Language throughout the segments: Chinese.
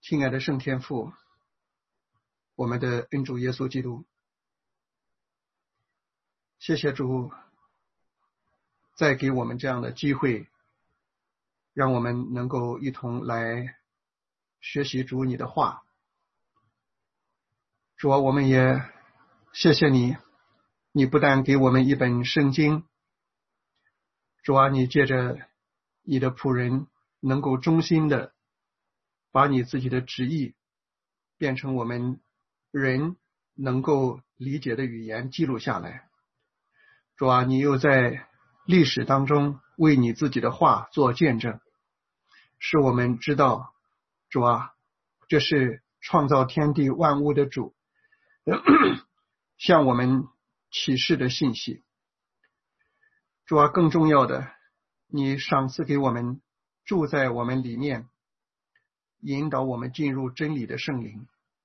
亲爱的圣天父，我们的恩主耶稣基督，谢谢主再给我们这样的机会，让我们能够一同来学习主你的话。主啊，我们也谢谢你，你不但给我们一本圣经，主啊，你借着你的仆人能够忠心的把你自己的旨意变成我们人能够理解的语言记录下来。主啊，你又在历史当中为你自己的话做见证，使我们知道，主啊，这是创造天地万物的主向我们启示的信息。主啊，更重要的，你赏赐给我们住在我们里面，引导我们进入真理的圣灵。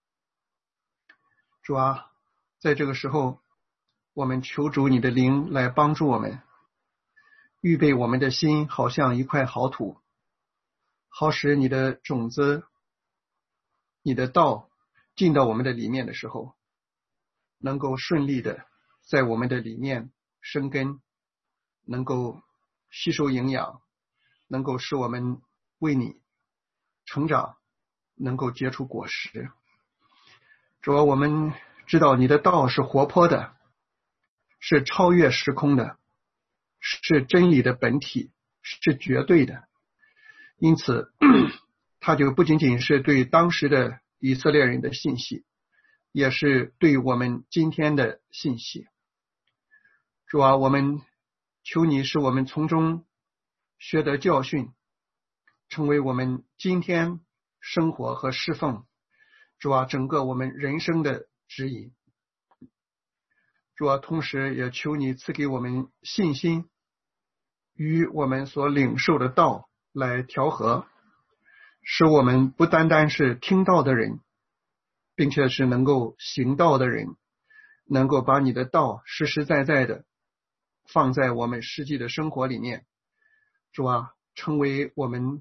主啊，在这个时候，我们求主你的灵来帮助我们，预备我们的心好像一块好土，好使你的种子，你的道进到我们的里面的时候，能够顺利的在我们的里面生根，能够吸收营养，能够使我们为你成长，能够结出果实。主啊，我们知道你的道是活泼的，是超越时空的，是真理的本体，是绝对的。因此它就不仅仅是对当时的以色列人的信息，也是对我们今天的信息。主啊，我们求你使我们从中学得教训，成为我们今天生活和侍奉，主啊，整个我们人生的指引。主啊，同时也求你赐给我们信心，与我们所领受的道来调和，使我们不单单是听道的人，并且是能够行道的人，能够把你的道实实在在的放在我们实际的生活里面。主啊，成为我们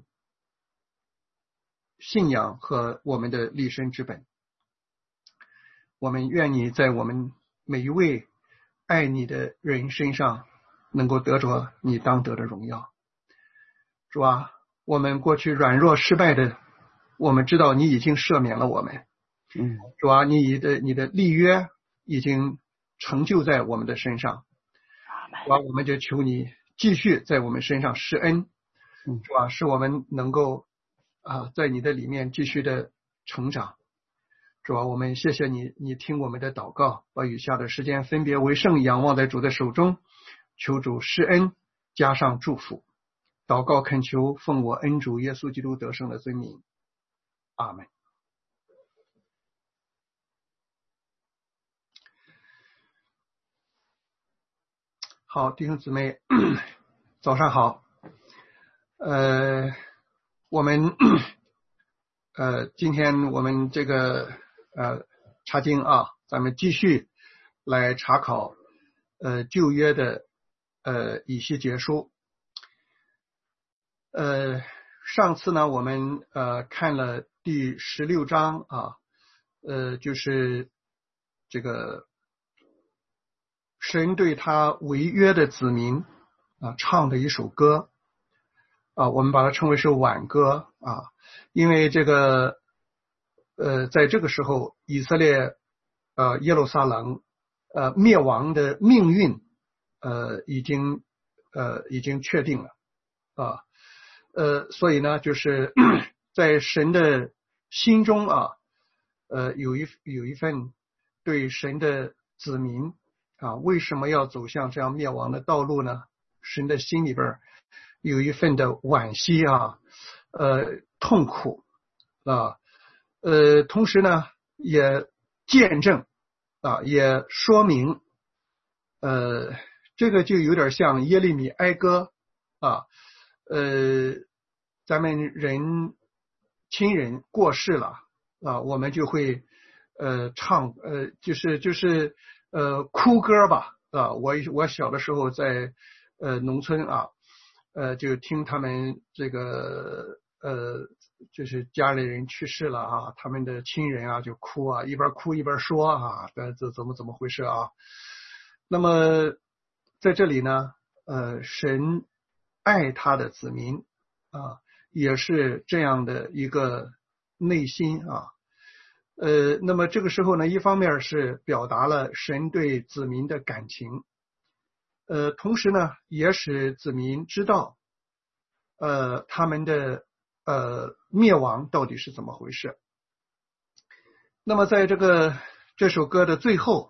信仰和我们的立身之本。我们愿你在我们每一位爱你的人身上能够得着你当得的荣耀。主啊，我们过去软弱失败的，我们知道你已经赦免了我们。主啊，你的立约已经成就在我们的身上。主啊，我们就求你继续在我们身上施恩。主啊，使我们能够在你的里面继续的成长。主啊，我们谢谢你，你听我们的祷告，把余下的时间分别为圣，仰望在主的手中，求主施恩，加上祝福。祷告恳求，奉我恩主耶稣基督得胜的尊名，阿们。好，弟兄姊妹，早上好。我们今天我们这个查经啊，咱们继续来查考旧约的以西结书。上次呢我们看了第16章啊，就是这个神对他违约的子民唱的一首歌我们把它称为是挽歌啊，因为这个在这个时候以色列耶路撒冷灭亡的命运已经确定了所以呢就是在神的心中有一份对神的子民为什么要走向这样灭亡的道路呢？神的心里边有一份的惋惜痛苦同时呢也见证也说明这个就有点像耶利米哀歌咱们亲人过世了我们就会唱就是哭歌吧我小的时候在农村就听他们这个就是家里人去世了啊，他们的亲人啊就哭啊，一边哭一边说啊，这怎么回事啊？那么在这里呢，神爱他的子民啊，也是这样的一个内心啊。那么这个时候呢，一方面是表达了神对子民的感情，同时呢，也使子民知道，他们的灭亡到底是怎么回事。那么在这首歌的最后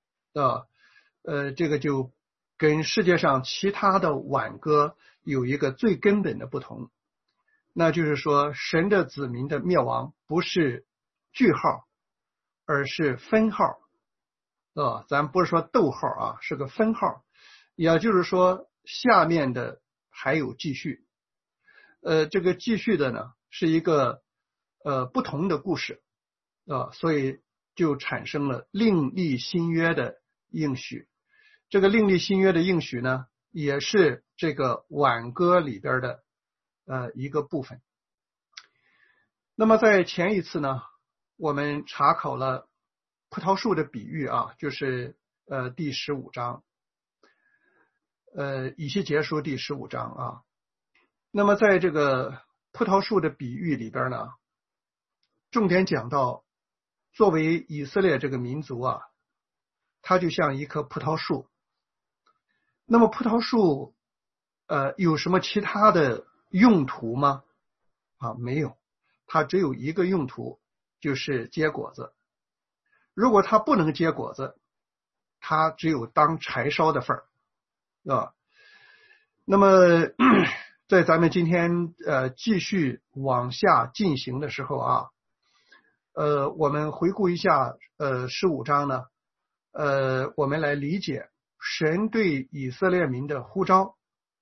这个就跟世界上其他的挽歌有一个最根本的不同，那就是说神的子民的灭亡不是句号，而是分号咱不是说逗号啊，是个分号，也就是说下面的还有继续。这个继续的呢是一个不同的故事所以就产生了另立新约的应许。这个另立新约的应许呢，也是这个挽歌里边的一个部分。那么在前一次呢，我们查考了葡萄树的比喻啊，就是第15章，以西结书第15章啊。那么在这个葡萄树的比喻里边呢，重点讲到作为以色列这个民族啊，它就像一棵葡萄树。那么葡萄树有什么其他的用途吗？没有，它只有一个用途，就是结果子。如果它不能结果子，它只有当柴烧的份儿那么在咱们今天继续往下进行的时候啊，我们回顾一下15章呢，我们来理解神对以色列民的呼召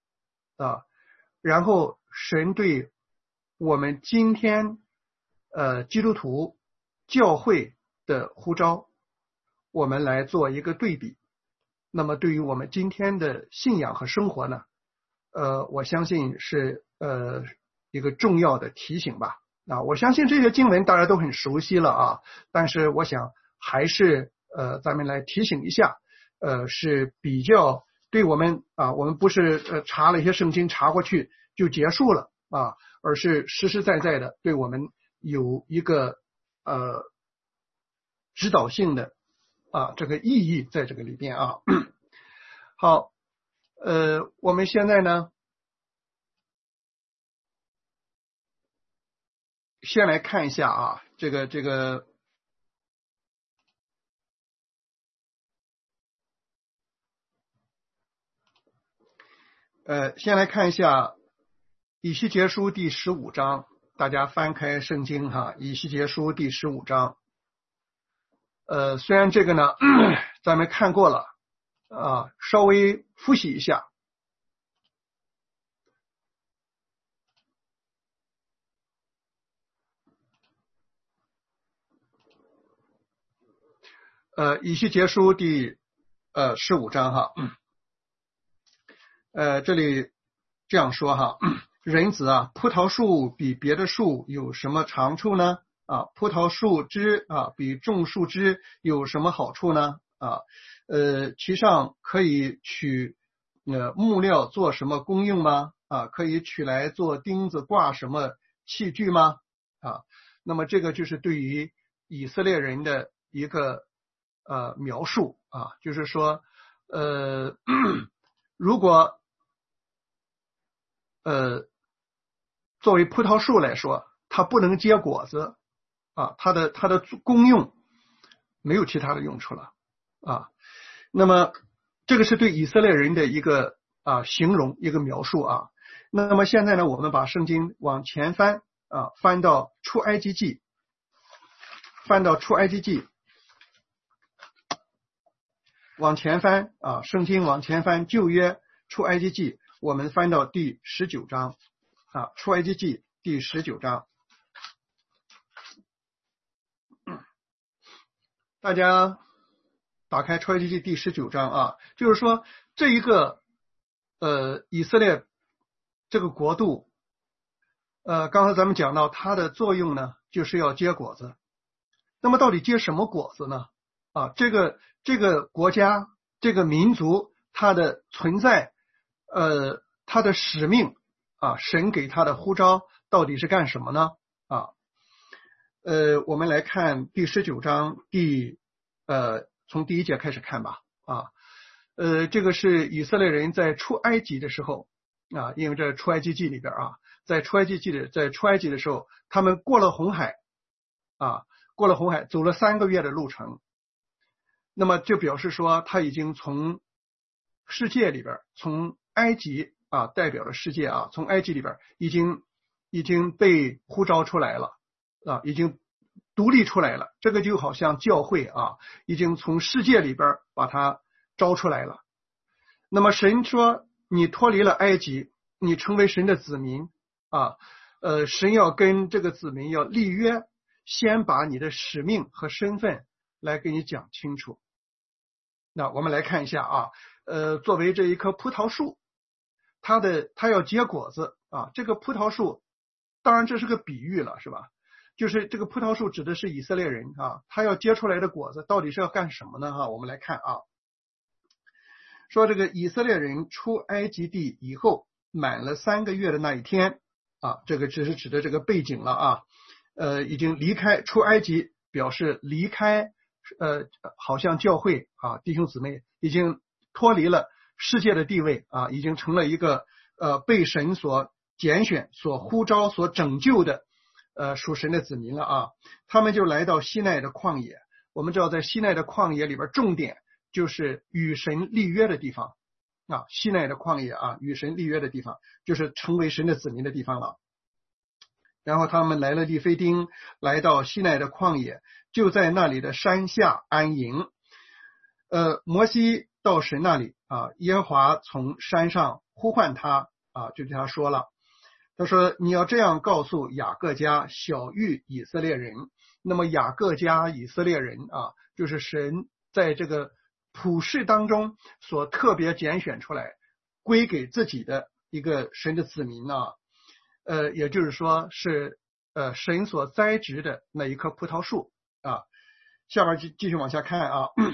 然后神对我们今天基督徒教会的呼召，我们来做一个对比。那么对于我们今天的信仰和生活呢，我相信是一个重要的提醒吧。我相信这些经文大家都很熟悉了啊，但是我想还是咱们来提醒一下，是比较对我们我们不是查了一些圣经查过去就结束了而是实实在在的对我们有一个指导性的这个意义在这个里边好，我们现在呢，先来看一下这个先来看一下以西结书第15章，大家翻开圣经以西结书第15章。虽然这个呢咱们看过了稍微复习一下。以西结书第15章这里这样说人子葡萄树比别的树有什么长处呢？葡萄树枝比种树枝有什么好处呢？其上可以取木料做什么功用吗？可以取来做钉子挂什么器具吗？那么这个就是对于以色列人的一个描述就是说如果作为葡萄树来说，它不能结果子它的功用没有其他的用处了那么这个是对以色列人的一个形容，一个描述那么现在呢，我们把圣经往前翻翻到出埃及记，往前翻圣经往前翻旧约出埃及记，我们翻到第19章出埃及记第19章。大家打开出埃及记第19章就是说这一个以色列这个国度刚才咱们讲到它的作用呢，就是要结果子。那么到底结什么果子呢？这个国家，这个民族，它的存在，它的使命神给它的呼召到底是干什么呢？我们来看第19章从第1节开始看吧。这个是以色列人在出埃及的时候因为这出埃及记里边在出埃及的时候，他们过了红海走了3个月的路程。那么就表示说他已经从世界里边，从埃及代表了世界从埃及里边已经被呼召出来了已经独立出来了。这个就好像教会已经从世界里边把它招出来了。那么神说你脱离了埃及，你成为神的子民神要跟这个子民要立约，先把你的使命和身份来给你讲清楚。那我们来看一下作为这一棵葡萄树，它要结果子这个葡萄树当然这是个比喻了，是吧？就是这个葡萄树指的是以色列人它要结出来的果子到底是要干什么呢？我们来看说这个以色列人出埃及地以后满了3个月的那一天这个只是指的这个背景了已经离开出埃及，表示离开好像教会弟兄姊妹已经脱离了世界的地位已经成了一个被神所拣选、所呼召、所拯救的属神的子民了他们就来到西奈的旷野。我们知道在西奈的旷野里边，重点就是与神立约的地方西奈的旷野与神立约的地方，就是成为神的子民的地方了。然后他们来了利非丁，来到西奈的旷野，就在那里的山下安营。摩西到神那里耶和华从山上呼唤他就对他说了，他说你要这样告诉雅各家小谕以色列人。那么雅各家以色列人就是神在这个普世当中所特别拣选出来归给自己的一个神的子民也就是说是神所栽植的那一棵葡萄树下边继续往下看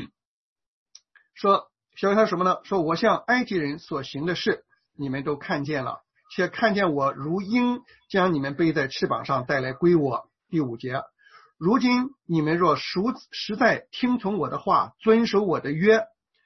说小他什么呢？说我向埃及人所行的事你们都看见了，且看见我如鹰将你们背在翅膀上带来归我。第5节，如今你们若实在听从我的话，遵守我的约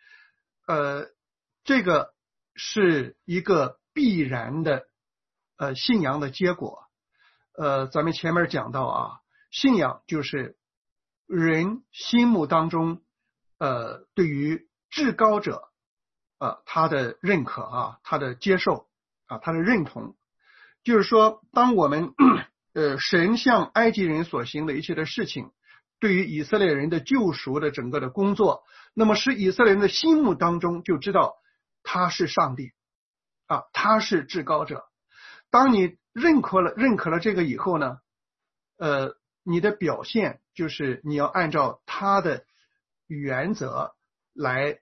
这个是一个必然的信仰的结果。咱们前面讲到信仰就是人心目当中对于至高者他的认可他的接受他的认同。就是说当我们神向埃及人所行的一切的事情，对于以色列人的救赎的整个的工作，那么使以色列人的心目当中就知道他是上帝他是至高者。当你认可了这个以后呢你的表现就是你要按照他的原则来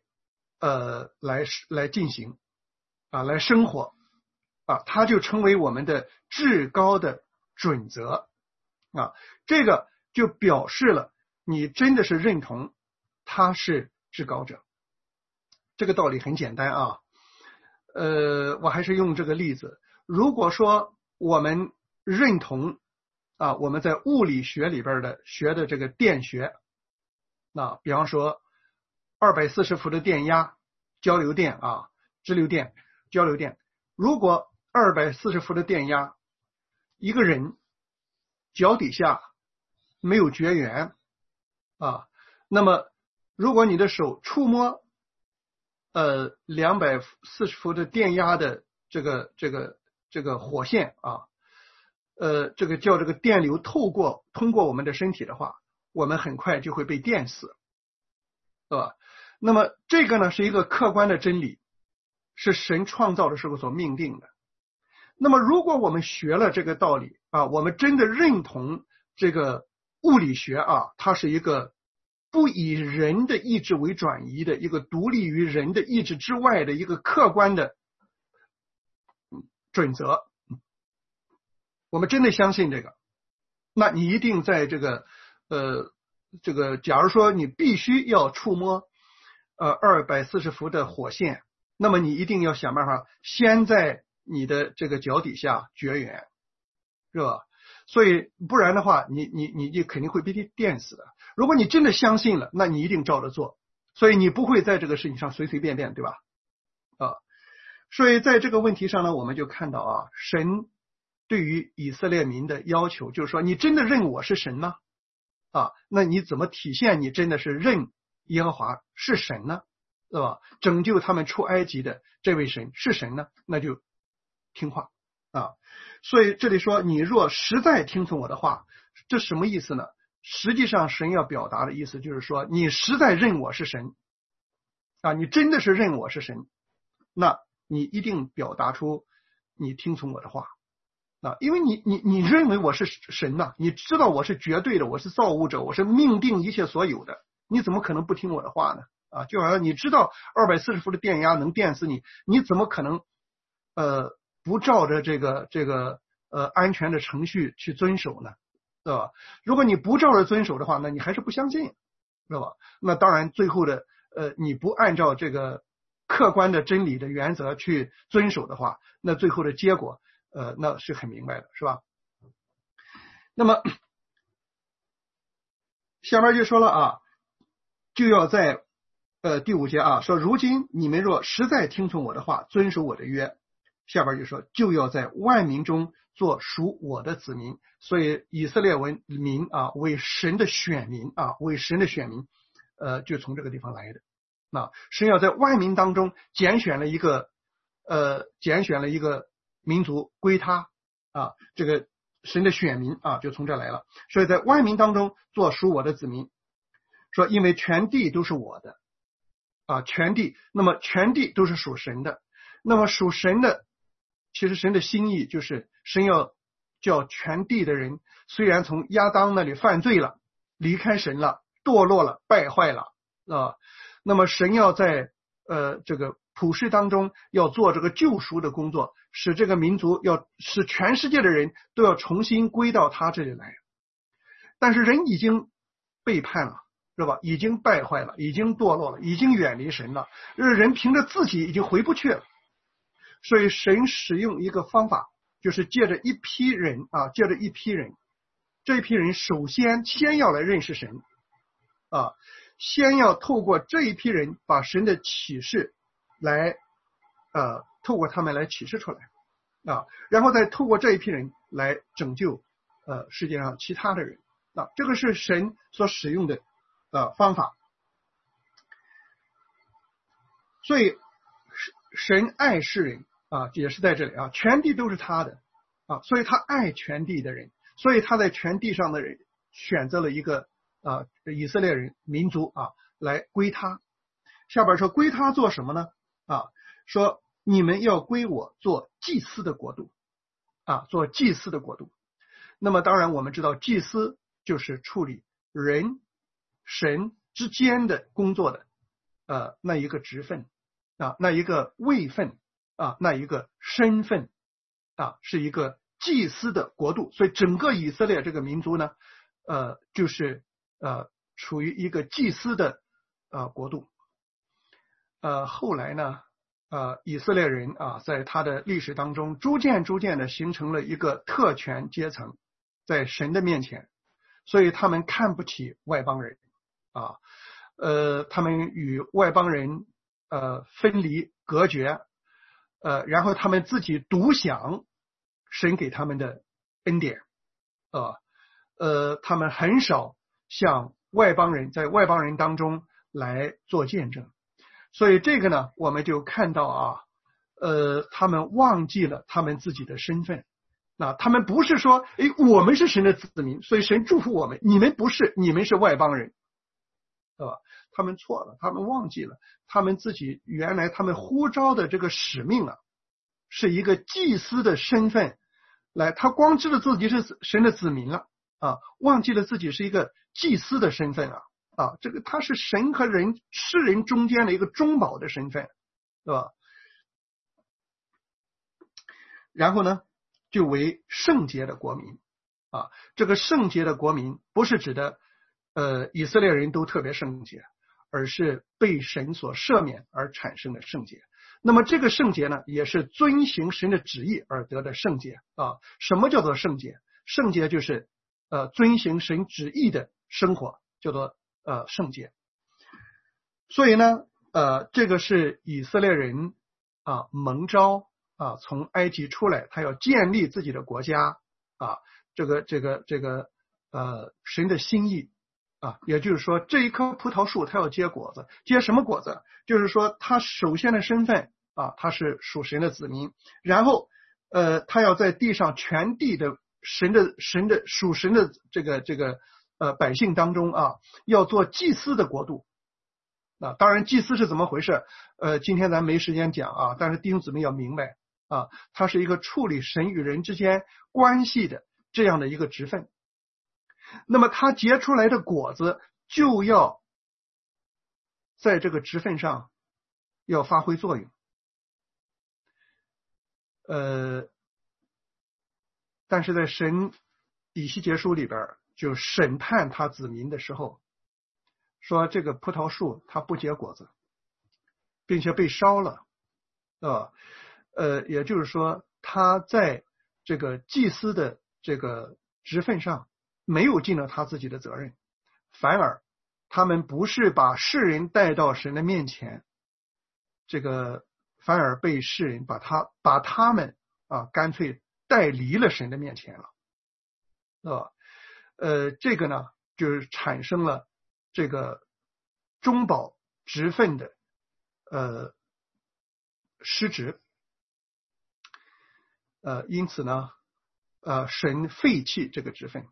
进行来生活它就成为我们的至高的准则这个就表示了你真的是认同他是至高者。这个道理很简单我还是用这个例子。如果说我们认同我们在物理学里边的学的这个电学比方说240伏的电压交流电直流电交流电，如果240伏的电压一个人脚底下没有绝缘那么如果你的手触摸240伏的电压的这个火线这个叫这个电流通过我们的身体的话，我们很快就会被电死那么这个呢是一个客观的真理，是神创造的时候所命定的。那么如果我们学了这个道理我们真的认同这个物理学它是一个不以人的意志为转移的一个独立于人的意志之外的一个客观的准则， 我们真的相信这个，那你一定在假如说你必须要触摸240伏的火线，那么你一定要想办法先在你的这个脚底下绝缘，是吧？所以不然的话，你肯定会被电死的。如果你真的相信了，那你一定照着做，所以你不会在这个事情上随随便便，对吧？所以在这个问题上呢，我们就看到啊，神对于以色列民的要求就是说，你真的认我是神吗？那你怎么体现你真的是认耶和华是神呢？对吧？拯救他们出埃及的这位神是神呢？那就听话所以这里说，你若实在听从我的话，这什么意思呢？实际上神要表达的意思就是说，你实在认我是神你真的是认我是神，那你一定表达出你听从我的话因为你认为我是神你知道我是绝对的，我是造物者，我是命定一切所有的，你怎么可能不听我的话呢？就好像你知道240伏的电压能电死你，你怎么可能不照着这个安全的程序去遵守呢？对吧？如果你不照着遵守的话，那你还是不相信，知道吧？那当然最后的你不按照这个客观的真理的原则去遵守的话，那最后的结果那是很明白的，是吧？那么下面就说了就要在第5节说，如今你们若实在听从我的话，遵守我的约，下边就说，就要在万民中做属我的子民。所以以色列民为神的选民为神的选民就从这个地方来的。神要在万民当中拣选了一个民族归他这个神的选民就从这来了。所以在万民当中做属我的子民，说因为全地都是我的全地，那么全地都是属神的。那么属神的，其实神的心意就是神要叫全地的人，虽然从亚当那里犯罪了，离开神了，堕落了，败坏了那么神要在这个普世当中要做这个救赎的工作，使这个民族使全世界的人都要重新归到他这里来。但是人已经背叛了，是吧？已经败坏了，已经堕落了，已经远离神了，人凭着自己已经回不去了。所以神使用一个方法，就是借着一批人这一批人首先要来认识神先要透过这一批人把神的启示来透过他们来启示出来然后再透过这一批人来拯救世界上其他的人这个是神所使用的方法。所以神爱世人也是在这里全地都是他的所以他爱全地的人，所以他在全地上的人选择了一个以色列人民族来归他。下边说归他做什么呢说你们要归我做祭司的国度做祭司的国度。那么当然我们知道祭司就是处理人神之间的工作的那一个职分那一个位分那一个身份是一个祭司的国度。所以整个以色列这个民族呢就是处于一个祭司的国度。后来呢以色列人在他的历史当中逐渐的形成了一个特权阶层，在神的面前，所以他们看不起外邦人他们与外邦人分离隔绝然后他们自己独享神给他们的恩典他们很少向在外邦人当中来做见证。所以这个呢我们就看到他们忘记了他们自己的身份。他们不是说我们是神的子民，所以神祝福我们，你们不是，你们是外邦人他们错了，他们忘记了他们自己原来他们呼召的这个使命是一个祭司的身份来，他光知道自己是神的子民了忘记了自己是一个祭司的身份这个他是神和世人中间的一个中保的身份，对吧？然后呢就为圣洁的国民啊。这个圣洁的国民不是指的以色列人都特别圣洁，而是被神所赦免而产生的圣洁。那么这个圣洁呢，也是遵行神的旨意而得的圣洁啊。什么叫做圣洁？圣洁就是遵行神旨意的生活，叫做圣洁。所以呢这个是以色列人蒙召从埃及出来，他要建立自己的国家这个神的心意也就是说这一棵葡萄树它要结果子，结什么果子？就是说他首先的身份他是属神的子民，然后他要在地上全地的属神的这个百姓当中要做祭司的国度。当然祭司是怎么回事今天咱没时间讲但是弟兄姊妹要明白它是一个处理神与人之间关系的这样的一个职分。那么它结出来的果子就要在这个职分上要发挥作用。但是在神以西结书里边就审判他子民的时候说，这个葡萄树它不结果子，并且被烧了也就是说他在这个祭司的这个职分上没有尽了他自己的责任，反而他们不是把世人带到神的面前，反而被世人把他们干脆带离了神的面前了这个呢就是产生了这个中保职分的失职因此呢神废弃这个职分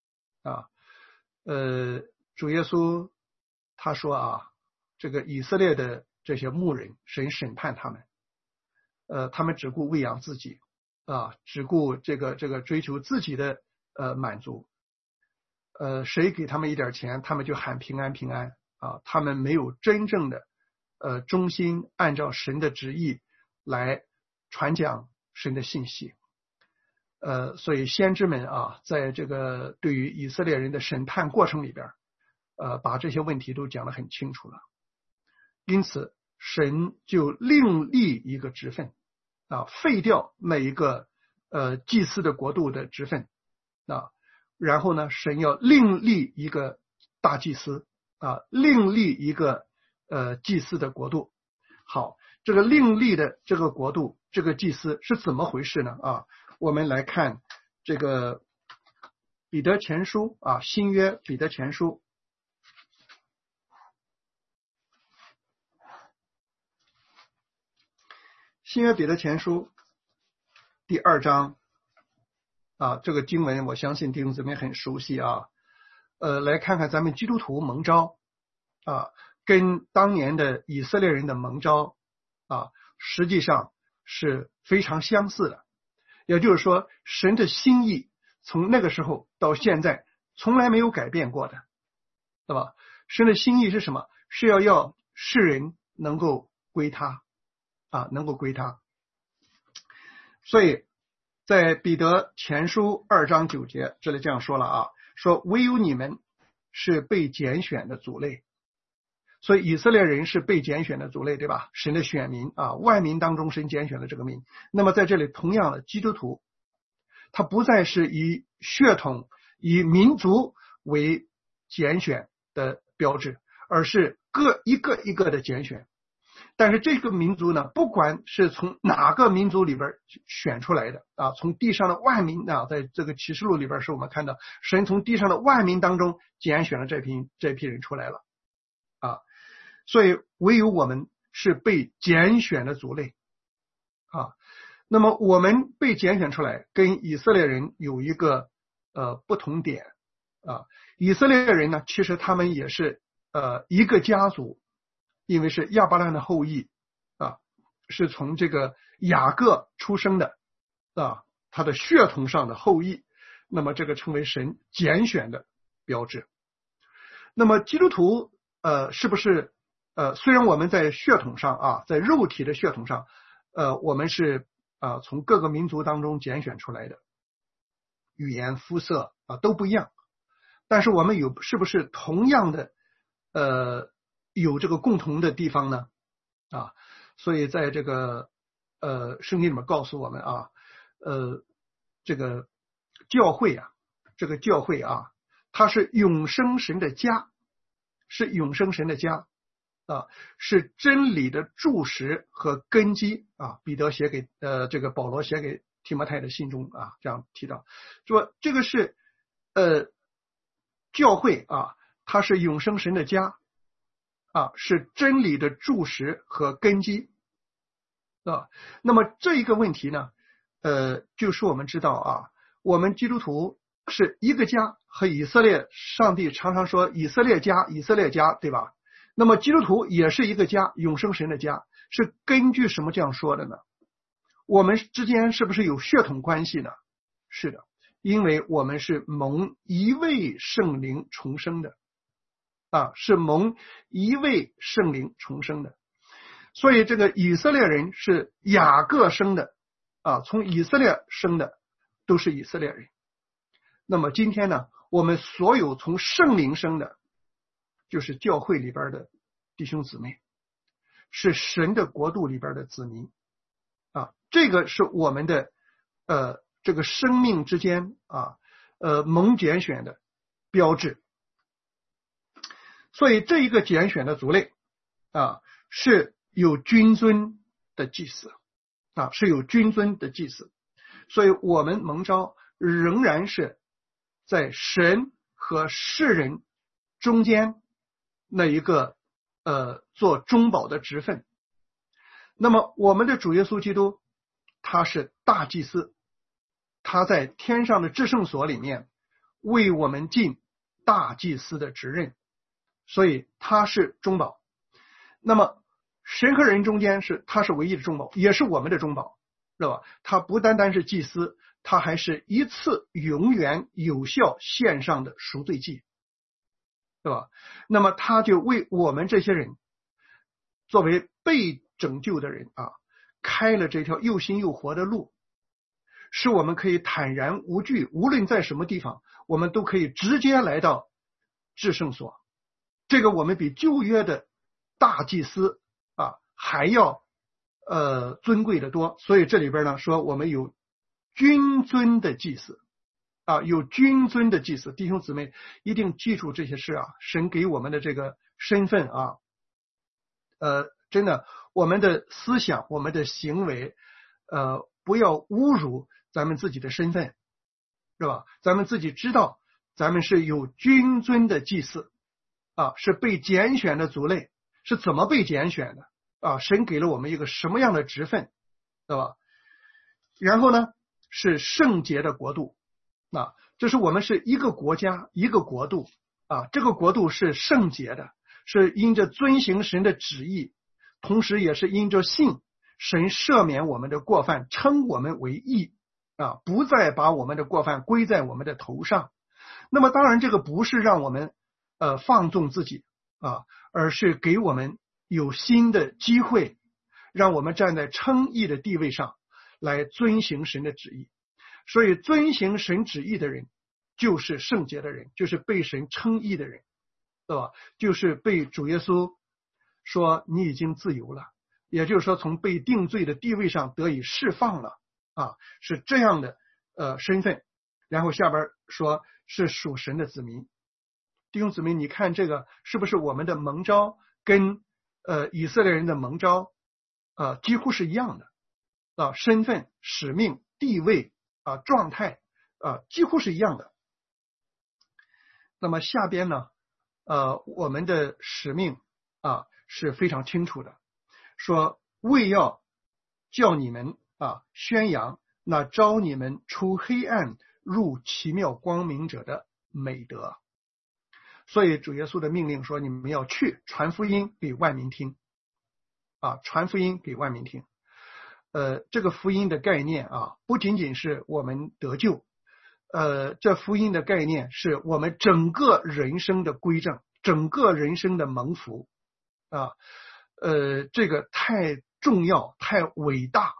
主耶稣他说这个以色列的这些牧人神审判他们他们只顾喂养自己只顾这个追求自己的满足谁给他们一点钱他们就喊平安平安他们没有真正的忠心按照神的旨意来传讲神的信息所以先知们在这个对于以色列人的审判过程里边把这些问题都讲得很清楚了。因此神就另立一个职分废掉那一个祭司的国度的职分然后呢神要另立一个大祭司另立一个祭司的国度。好，这个另立的这个国度这个祭司是怎么回事呢我们来看这个彼得前书新约彼得前书新约彼得前书第2章这个经文我相信弟兄姊妹很熟悉来看看咱们基督徒蒙召跟当年的以色列人的蒙召实际上是非常相似的。也就是说神的心意从那个时候到现在从来没有改变过的，对吧？神的心意是什么？是要世人能够归他能够归他。所以在彼得前书2章9节这里这样说了说唯有你们是被拣选的族类。所以以色列人是被拣选的族类，对吧？神的选民万民当中神拣选了这个民。那么在这里同样的基督徒他不再是以血统以民族为拣选的标志，而是一个一个的拣选。但是这个民族呢，不管是从哪个民族里边选出来的从地上的万民在这个启示录里边是我们看到神从地上的万民当中拣选了这批人出来了所以唯有我们是被拣选的族类那么我们被拣选出来跟以色列人有一个不同点以色列人呢其实他们也是一个家族，因为是亚伯拉罕的后裔是从这个雅各出生的他的血统上的后裔，那么这个称为神拣选的标志。那么基督徒是不是虽然我们在血统上在肉体的血统上我们是从各个民族当中拣选出来的，语言肤色都不一样，但是我们是不是同样的有这个共同的地方呢？所以在这个圣经里面告诉我们这个教会它是永生神的家，是永生神的家是真理的柱石和根基彼得写给这个保罗写给提摩太的信中这样提到，说这个是教会它是永生神的家是真理的柱石和根基那么这一个问题呢就是我们知道我们基督徒是一个家，和以色列上帝常常说以色列家以色列家，对吧？那么基督徒也是一个家，永生神的家，是根据什么这样说的呢？我们之间是不是有血统关系呢？是的，因为我们是蒙一位圣灵重生的是蒙一位圣灵重生的。所以这个以色列人是雅各生的从以色列生的都是以色列人。那么今天呢，我们所有从圣灵生的就是教会里边的弟兄姊妹，是神的国度里边的子民这个是我们的这个生命之间蒙拣选的标志。所以这一个拣选的族类是有君尊的祭司是有君尊的祭司。所以我们蒙召仍然是在神和世人中间那一个做中保的职分。那么我们的主耶稣基督他是大祭司，他在天上的至圣所里面为我们尽大祭司的职任，所以他是中保。那么神和人中间他是唯一的中保，也是我们的中保，是吧？他不单单是祭司，他还是一次永远有效献上的赎罪祭，对吧？那么他就为我们这些人作为被拯救的人开了这条又新又活的路，使我们可以坦然无惧，无论在什么地方我们都可以直接来到至圣所。这个我们比旧约的大祭司还要尊贵的多。所以这里边呢说我们有君尊的祭司有君尊的祭司。弟兄姊妹一定记住这些事神给我们的这个身份真的我们的思想我们的行为不要侮辱咱们自己的身份，是吧？咱们自己知道咱们是有君尊的祭司是被拣选的族类，是怎么被拣选的神给了我们一个什么样的职分，对吧？然后呢是圣洁的国度这是我们是一个国家一个国度这个国度是圣洁的，是因着遵行神的旨意，同时也是因着信神赦免我们的过犯，称我们为义不再把我们的过犯归在我们的头上。那么当然这个不是让我们放纵自己而是给我们有新的机会，让我们站在称义的地位上来遵行神的旨意。所以遵行神旨意的人就是圣洁的人，就是被神称义的人，对吧？就是被主耶稣说你已经自由了，也就是说从被定罪的地位上得以释放了是这样的身份。然后下边说是属神的子民。弟兄姊妹，你看这个是不是我们的蒙召跟以色列人的蒙召几乎是一样的身份使命地位状态几乎是一样的。那么下边呢我们的使命是非常清楚的，说为要叫你们宣扬那召你们出黑暗入奇妙光明者的美德。所以主耶稣的命令说你们要去传福音给万民听传福音给万民听。这个福音的概念不仅仅是我们得救，这福音的概念是我们整个人生的归正，整个人生的蒙福这个太重要太伟大，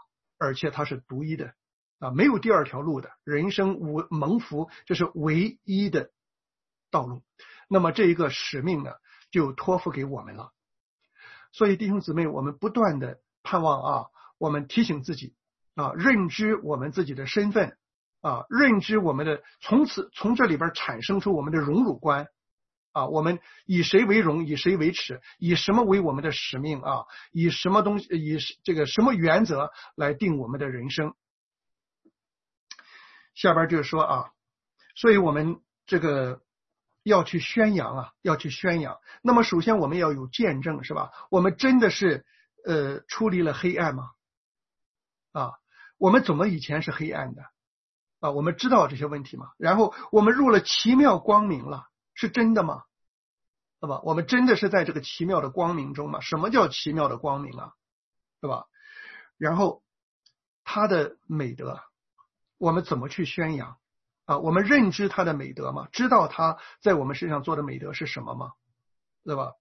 而且它是独一的没有第二条路的，人生蒙福这是唯一的道路。那么这一个使命呢，就托付给我们了。所以弟兄姊妹，我们不断的盼望我们提醒自己认知我们自己的身份认知我们的从这里边产生出我们的荣辱观我们以谁为荣，以谁为耻，以什么为我们的使命以什么东西，以这个什么原则来定我们的人生。下边就是说所以我们这个要去宣扬要去宣扬。那么首先我们要有见证，是吧？我们真的是出离了黑暗吗？我们怎么以前是黑暗的我们知道这些问题吗？然后我们入了奇妙光明了，是真的吗？对吧？我们真的是在这个奇妙的光明中吗？什么叫奇妙的光明对吧？然后他的美德我们怎么去宣扬我们认知他的美德吗？知道他在我们身上做的美德是什么吗？对吧？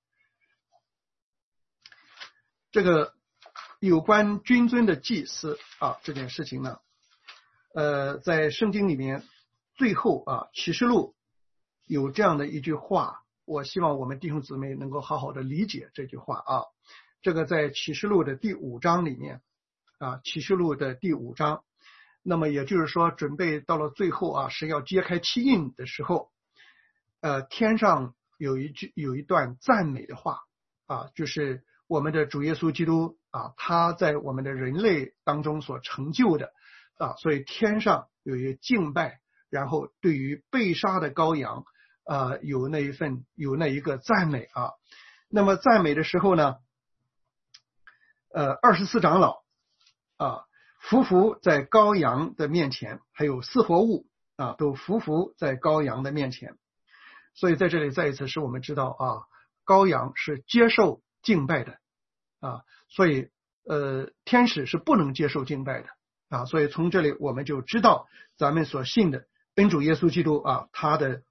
这个有关君尊的祭司这件事情呢在圣经里面最后启示录有这样的一句话，我希望我们弟兄姊妹能够好好的理解这句话这个在启示录的第5章里面启示录的第5章，那么也就是说准备到了最后是要揭开七印的时候天上有一段赞美的话就是我们的主耶稣基督他在我们的人类当中所成就的所以天上有一个敬拜，然后对于被杀的羔羊有那一个赞美那么赞美的时候呢24长老匍匐在羔羊的面前，还有四活物都匍匐在羔羊的面前。所以在这里再一次使我们知道羔羊是接受敬拜的所以天使是不能接受敬拜的所以从这里我们就知道咱们所信的恩主耶稣基督他的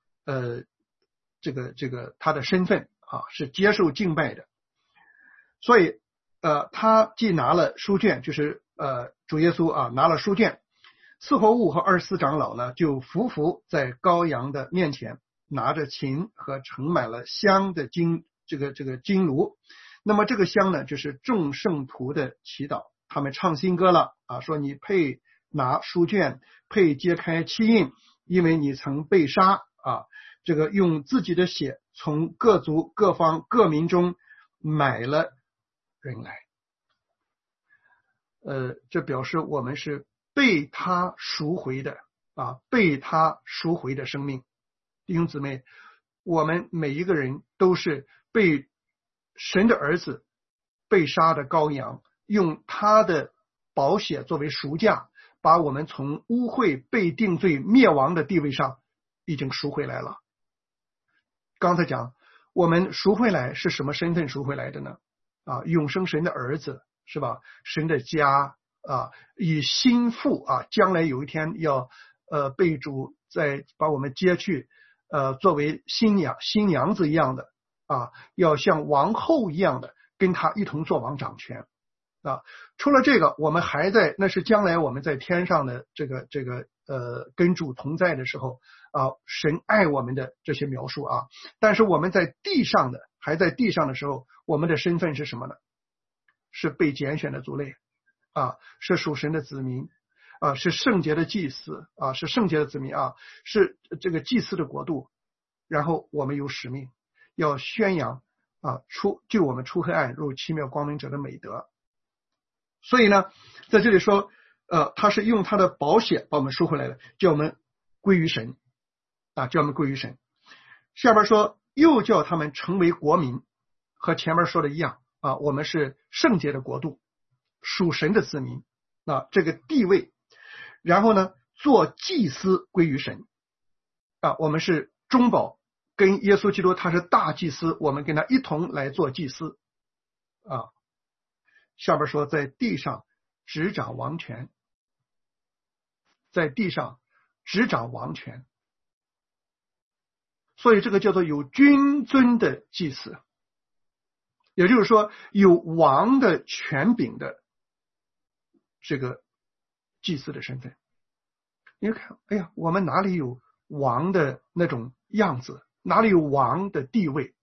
他的身份是接受敬拜的。所以他既拿了书卷，就是主耶稣拿了书卷，四活物和24长老呢就匍匐在羔羊的面前，拿着琴和盛满了香的金炉。那么这个香呢就是众圣徒的祈祷，他们唱新歌了说你配拿书卷，配揭开七印，因为你曾被杀这个用自己的血从各族各方各民中买了人来。这表示我们是被他赎回的被他赎回的生命。弟兄姊妹，我们每一个人都是被神的儿子被杀的羔羊，用他的宝血作为赎价，把我们从污秽被定罪灭亡的地位上已经赎回来了。刚才讲我们赎回来是什么身份赎回来的呢永生神的儿子，是吧？神的家以心腹将来有一天要被主再把我们接去作为新娘子一样的要像王后一样的跟他一同做王掌权除了这个，我们还在，那是将来我们在天上的跟主同在的时候神爱我们的这些描述但是我们在地上的，还在地上的时候，我们的身份是什么呢？是被拣选的族类是属神的子民是圣洁的祭司是圣洁的子民是这个祭司的国度。然后我们有使命要宣扬救我们出黑暗入奇妙光明者的美德。所以呢在这里说他是用他的宝血把我们赎回来的，叫我们归于神叫我们归于神。下边说又叫他们成为国民，和前面说的一样我们是圣洁的国度，属神的子民这个地位。然后呢做祭司归于神我们是中保，跟耶稣基督他是大祭司，我们跟他一同来做祭司下边说在地上执掌王权，在地上执掌王权。所以这个叫做有君尊的祭司，也就是说有王的权柄的这个祭司的身份。你看，哎呀，我们哪里有王的那种样子，哪里有王的地位？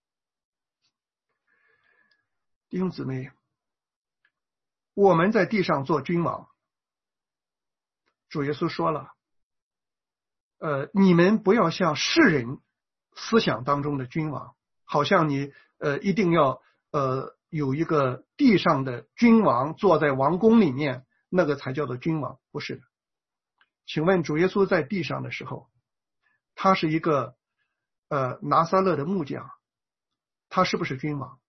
弟兄姊妹，我们在地上做君王，主耶稣说了，你们不要像世人思想当中的君王，好像你一定要有一个地上的君王坐在王宫里面，那个才叫做君王，不是的。请问主耶稣在地上的时候，他是一个拿撒勒的木匠，他是不是君王？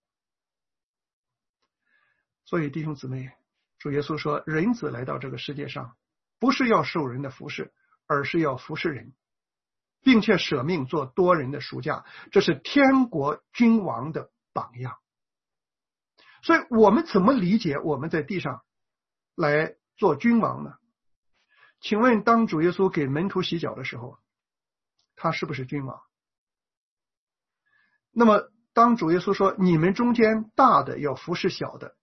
所以弟兄姊妹，主耶稣说，人子来到这个世界上，不是要受人的服侍，而是要服侍人，并且舍命做多人的赎价，这是天国君王的榜样。所以我们怎么理解我们在地上来做君王呢？请问当主耶稣给门徒洗脚的时候，他是不是君王？那么当主耶稣说你们中间大的要服侍小的，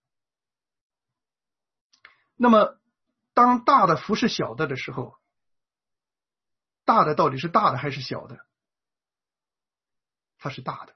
那么当大的服侍小的的时候，大的到底是大的还是小的？他是大的，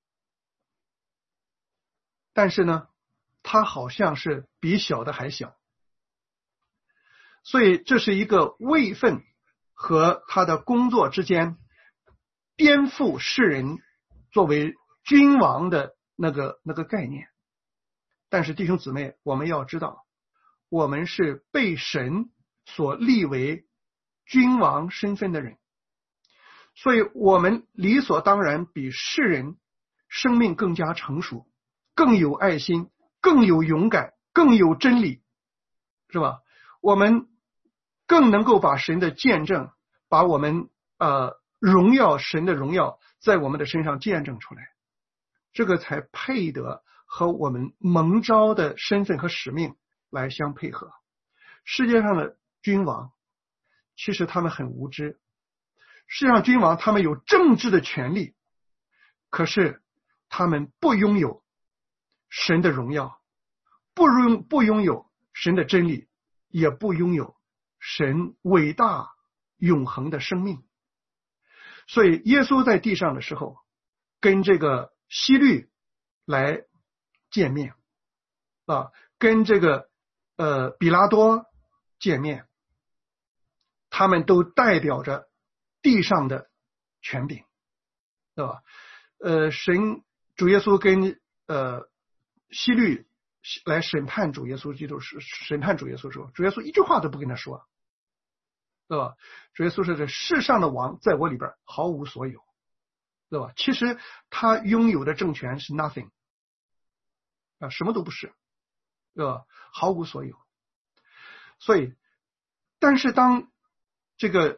但是呢，他好像是比小的还小。所以这是一个位分和他的工作之间颠覆世人作为君王的那个概念。但是弟兄姊妹，我们要知道，我们是被神所立为君王身份的人，所以我们理所当然比世人生命更加成熟，更有爱心，更有勇敢，更有真理，是吧？我们更能够把神的见证，把我们荣耀神的荣耀在我们的身上见证出来，这个才配得和我们蒙召的身份和使命来相配合。世界上的君王其实他们很无知，世界上君王他们有政治的权利，可是他们不拥有神的荣耀，不拥有神的真理，也不拥有神伟大永恒的生命。所以耶稣在地上的时候跟这个希律来见面跟这个比拉多见面，他们都代表着地上的权柄，对吧？主耶稣跟希律来审判主耶稣基督，审判主耶稣的时候，主耶稣一句话都不跟他说，对吧？主耶稣说这世上的王在我里边毫无所有，对吧？其实他拥有的政权是 nothing 什么都不是，对吧？毫无所有。所以但是当这个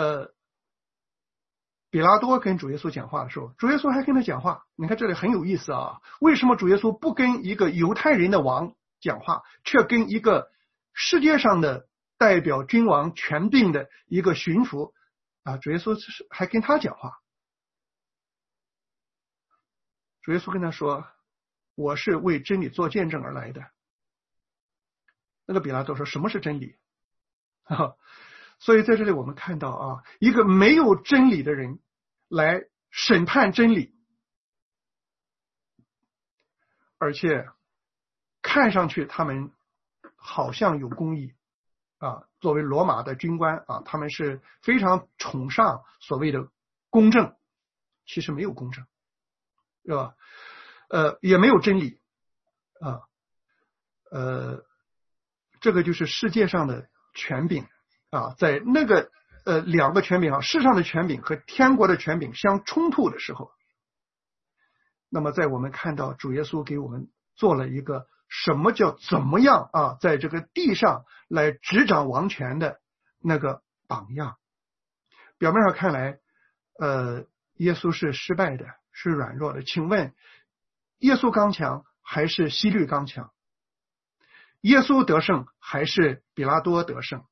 比拉多跟主耶稣讲话的时候，主耶稣还跟他讲话。你看这里很有意思啊，为什么主耶稣不跟一个犹太人的王讲话，却跟一个世界上的代表君王权柄的一个巡抚主耶稣还跟他讲话？主耶稣跟他说，我是为真理做见证而来的。那个比拉多说，什么是真理？所以在这里我们看到一个没有真理的人来审判真理，而且看上去他们好像有公义作为罗马的军官他们是非常崇尚所谓的公正，其实没有公正，是吧？也没有真理这个就是世界上的权柄在那个两个权柄世上的权柄和天国的权柄相冲突的时候，那么在我们看到主耶稣给我们做了一个什么叫怎么样在这个地上来执掌王权的那个榜样。表面上看来耶稣是失败的，是软弱的。请问耶稣刚强还是希律刚强？耶稣得胜还是比拉多得胜？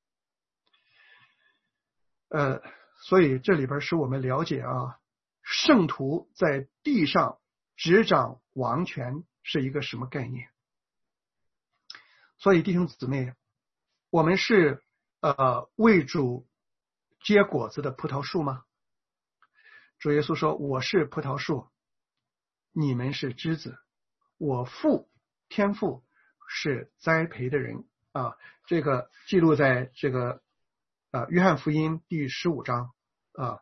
所以这里边使我们了解圣徒在地上执掌王权是一个什么概念。所以弟兄姊妹， 我们是为主结果子的葡萄树吗？主耶稣说，我是葡萄树，你们是枝子，我天父是栽培的人啊。这个记录在这个约翰福音第15章啊。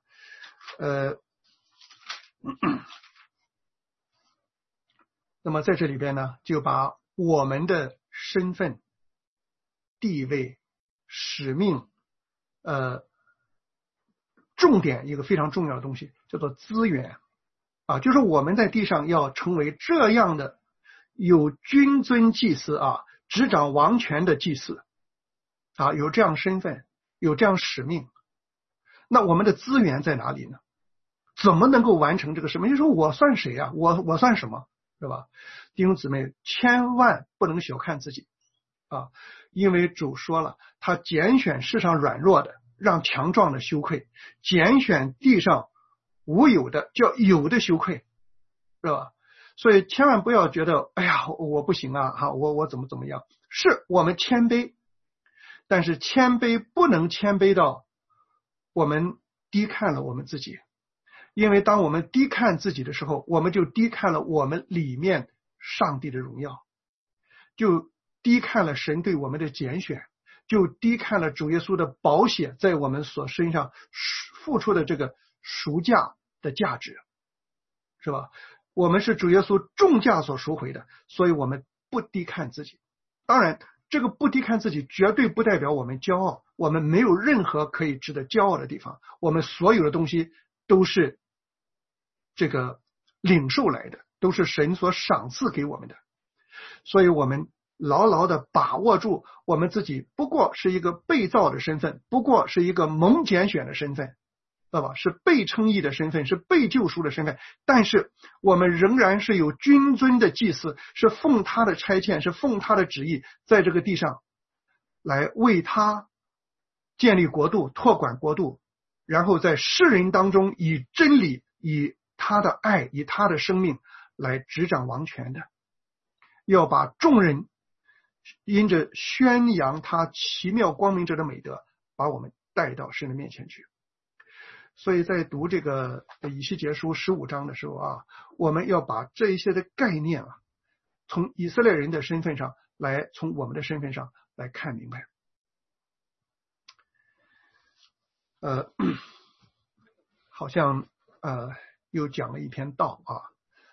那么在这里边呢，就把我们的身份、地位、使命重点一个非常重要的东西叫做资源啊，就是我们在地上要成为这样的有君尊祭司啊，执掌王权的祭司啊，有这样身份，有这样使命。那我们的资源在哪里呢？怎么能够完成这个使命？就说我算谁啊？我算什么？是吧？弟兄姊妹，千万不能小看自己啊！因为主说了，他拣选世上软弱的，让强壮的羞愧；拣选地上无有的，叫有的羞愧，是吧？所以千万不要觉得，哎呀，我不行啊，我怎么样？是我们谦卑，但是谦卑不能谦卑到我们低看了我们自己。因为当我们低看自己的时候，我们就低看了我们里面上帝的荣耀，就低看了神对我们的拣选，就低看了主耶稣的宝血在我们所身上付出的这个赎价的价值，是吧？我们是主耶稣重价所赎回的，所以我们不低看自己。当然这个不低看自己绝对不代表我们骄傲，我们没有任何可以值得骄傲的地方，我们所有的东西都是这个领受来的，都是神所赏赐给我们的。所以我们牢牢的把握住我们自己不过是一个被造的身份，不过是一个蒙拣选的身份，知道吧？是被称义的身份，是被救赎的身份，但是我们仍然是有君尊的祭司，是奉他的差遣，是奉他的旨意，在这个地上来为他建立国度，拓广国度，然后在世人当中以真理，以他的爱，以他的生命来执掌王权的，要把众人因着宣扬他奇妙光明者的美德，把我们带到神的面前去。所以在读这个以西结书15章的时候啊，我们要把这一些的概念啊，从以色列人的身份上来，从我们的身份上来看明白。好像又讲了一篇道啊，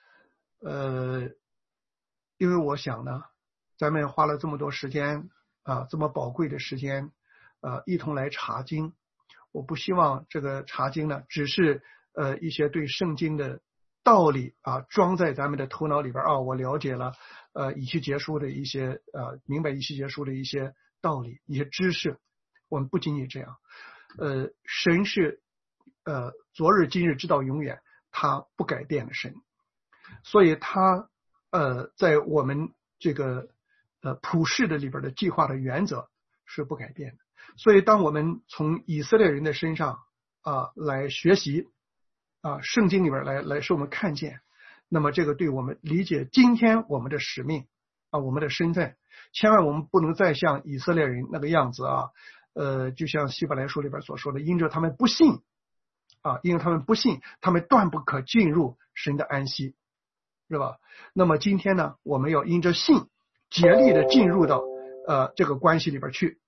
因为我想呢，咱们花了这么多时间啊，这么宝贵的时间一同来查经，我不希望这个查经呢只是一些对圣经的道理啊装在咱们的头脑里边啊，我了解了以西结书的一些明白以西结书的一些道理，一些知识。我们不仅仅这样，神是昨日今日直到永远，他不改变的神，所以他在我们这个普世的里边的计划的原则是不改变的。所以当我们从以色列人的身上来学习圣经里边来使我们看见，那么这个对我们理解今天我们的使命我们的身份，千万我们不能再像以色列人那个样子就像希伯来书里边所说的，因着他们不信因为他们不信，他们断不可进入神的安息，是吧？那么今天呢，我们要因着信竭力的进入到这个关系里边去。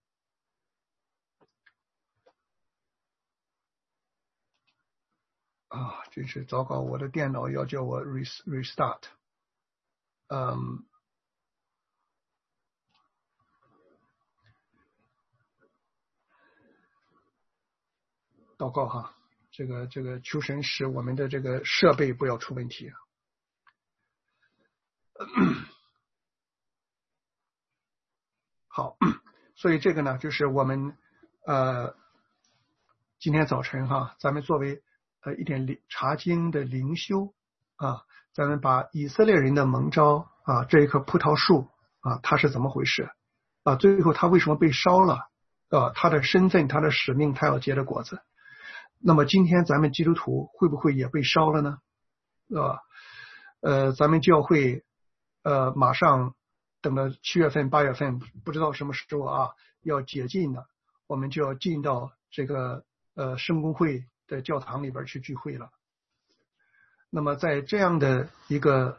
真是糟糕，我的电脑要叫我 restart。祷告哈，这个求神使我们的这个设备不要出问题。好，所以这个呢，就是我们今天早晨咱们作为一点查经的灵修咱们把以色列人的蒙召这一棵葡萄树它是怎么回事最后它为什么被烧了它的身份，它的使命，它要结的果子。那么今天咱们基督徒会不会也被烧了呢？咱们教会马上等到7月份8月份不知道什么时候要解禁了，我们就要进到这个圣公会的教堂里边去聚会了。那么在这样的一个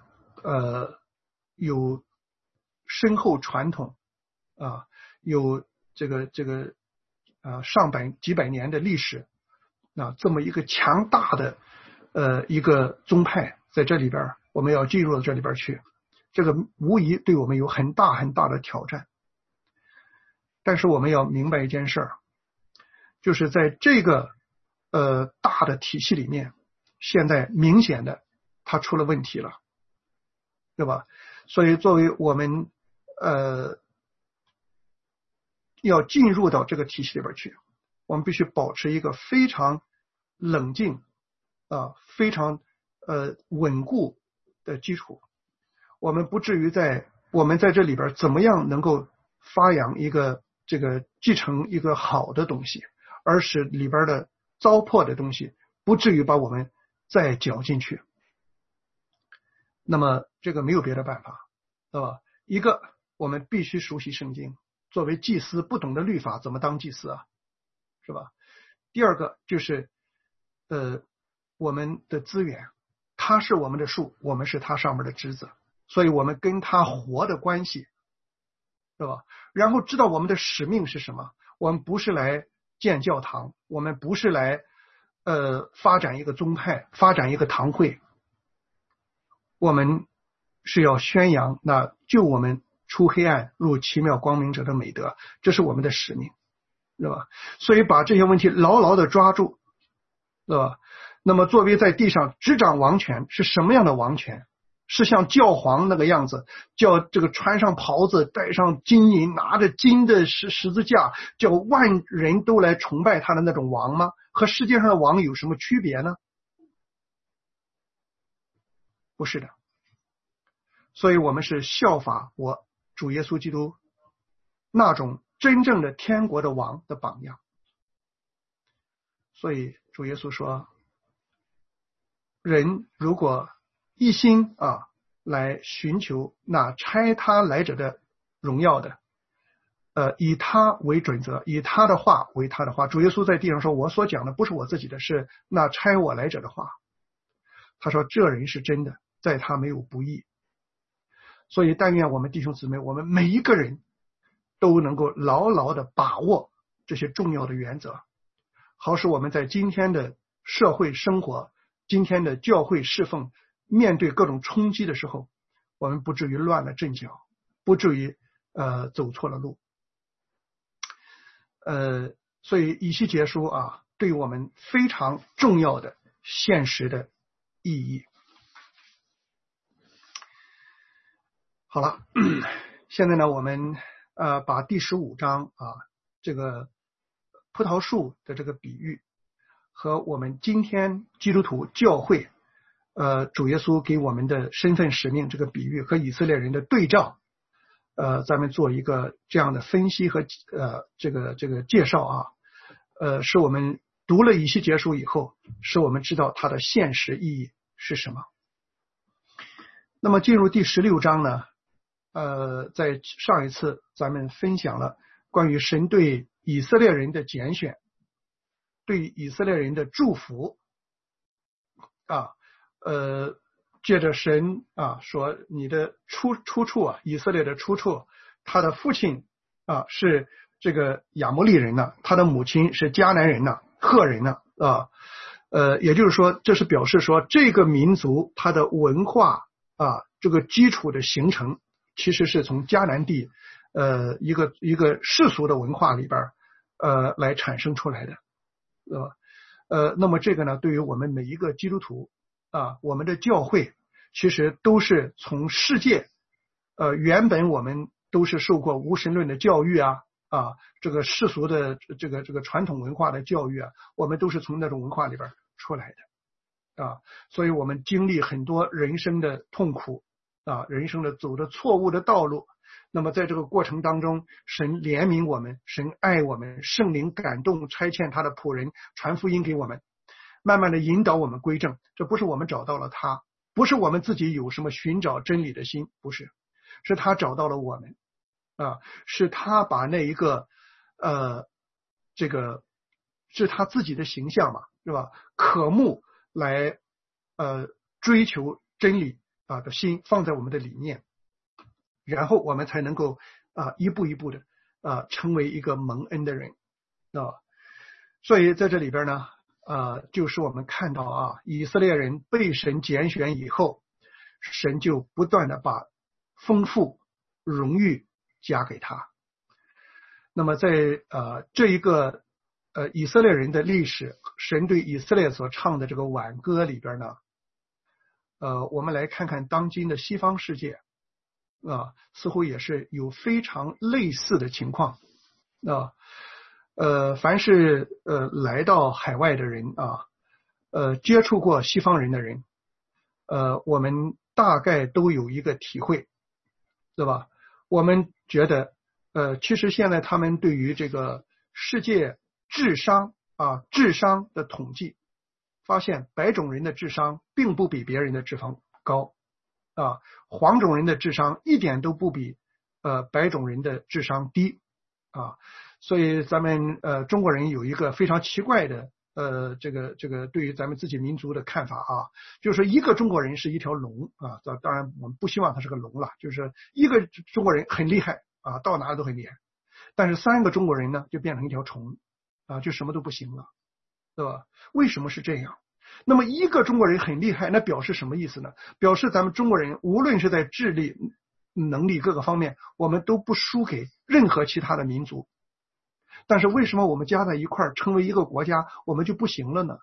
有深厚传统啊，有这个几百年的历史啊，这么一个强大的一个宗派在这里边，我们要进入到这里边去，这个无疑对我们有很大很大的挑战。但是我们要明白一件事儿，就是在这个大的体系里面，现在明显的它出了问题了，对吧？所以作为我们要进入到这个体系里边去，我们必须保持一个非常冷静非常稳固的基础。我们不至于我们在这里边怎么样能够发扬一个这个继承一个好的东西，而使里边的糟粕的东西不至于把我们再搅进去。那么这个没有别的办法，对吧？一个，我们必须熟悉圣经，作为祭司不懂得律法怎么当祭司啊，是吧？第二个就是我们的资源，他是我们的树，我们是他上面的枝子，所以我们跟他活的关系，对吧？然后知道我们的使命是什么，我们不是来建教堂，我们不是来发展一个宗派，发展一个堂会，我们是要宣扬那救我们出黑暗入奇妙光明者的美德，这是我们的使命，对吧？所以把这些问题牢牢的抓住，对吧？那么作为在地上执掌王权，是什么样的王权？是像教皇那个样子，叫这个穿上袍子，戴上金银，拿着金的十字架，叫万人都来崇拜他的那种王吗？和世界上的王有什么区别呢？不是的。所以我们是效法我主耶稣基督那种真正的天国的王的榜样。所以主耶稣说，人如果一心来寻求那差他来者的荣耀的，以他为准则，以他的话为他的话。主耶稣在地上说，我所讲的不是我自己的，是那差我来者的话。他说这人是真的，在他没有不义。所以但愿我们弟兄姊妹，我们每一个人都能够牢牢的把握这些重要的原则，好使我们在今天的社会生活，今天的教会侍奉，面对各种冲击的时候，我们不至于乱了阵脚，不至于走错了路。所以以西结书对我们非常重要的现实的意义。好了，现在呢，我们把第15章这个葡萄树的这个比喻和我们今天基督徒教会主耶稣给我们的身份使命这个比喻和以色列人的对照，咱们做一个这样的分析和这个介绍使我们读了以西结书以后，使我们知道它的现实意义是什么。那么进入第16章呢，在上一次咱们分享了关于神对以色列人的拣选，对以色列人的祝福借着神说你的出处以色列的出处，他的父亲是这个亚摩利人呢，他的母亲是迦南人呢，赫人呢也就是说，这是表示说这个民族他的文化这个基础的形成，其实是从迦南地一个世俗的文化里边来产生出来的，那么这个呢，对于我们每一个基督徒我们的教会其实都是从世界原本我们都是受过无神论的教育这个世俗的这个传统文化的教育我们都是从那种文化里边出来的所以我们经历很多人生的痛苦人生的走的错误的道路。那么在这个过程当中，神怜悯我们，神爱我们，圣灵感动差遣他的仆人传福音给我们，慢慢的引导我们归正。这不是我们找到了他，不是我们自己有什么寻找真理的心，不是，是他找到了我们是他把那一个这个是他自己的形象嘛，是吧？渴慕来追求真理的心放在我们的里面，然后我们才能够一步一步的成为一个蒙恩的人所以在这里边呢就是我们看到以色列人被神拣选以后，神就不断的把丰富荣誉加给他。那么在这一个以色列人的历史，神对以色列所唱的这个挽歌里边呢，我们来看看当今的西方世界似乎也是有非常类似的情况凡是来到海外的人接触过西方人的人，我们大概都有一个体会，对吧？我们觉得其实现在他们对于这个世界智商的统计，发现白种人的智商并不比别人的智商高黄种人的智商一点都不比白种人的智商低所以咱们中国人有一个非常奇怪的这个对于咱们自己民族的看法就是一个中国人是一条龙当然我们不希望他是个龙了，就是一个中国人很厉害到哪都很厉害，但是3个中国人呢就变成一条虫就什么都不行了，对吧？为什么是这样？那么一个中国人很厉害，那表示什么意思呢？表示咱们中国人无论是在智力能力各个方面，我们都不输给任何其他的民族。但是为什么我们加在一块儿成为一个国家，我们就不行了呢？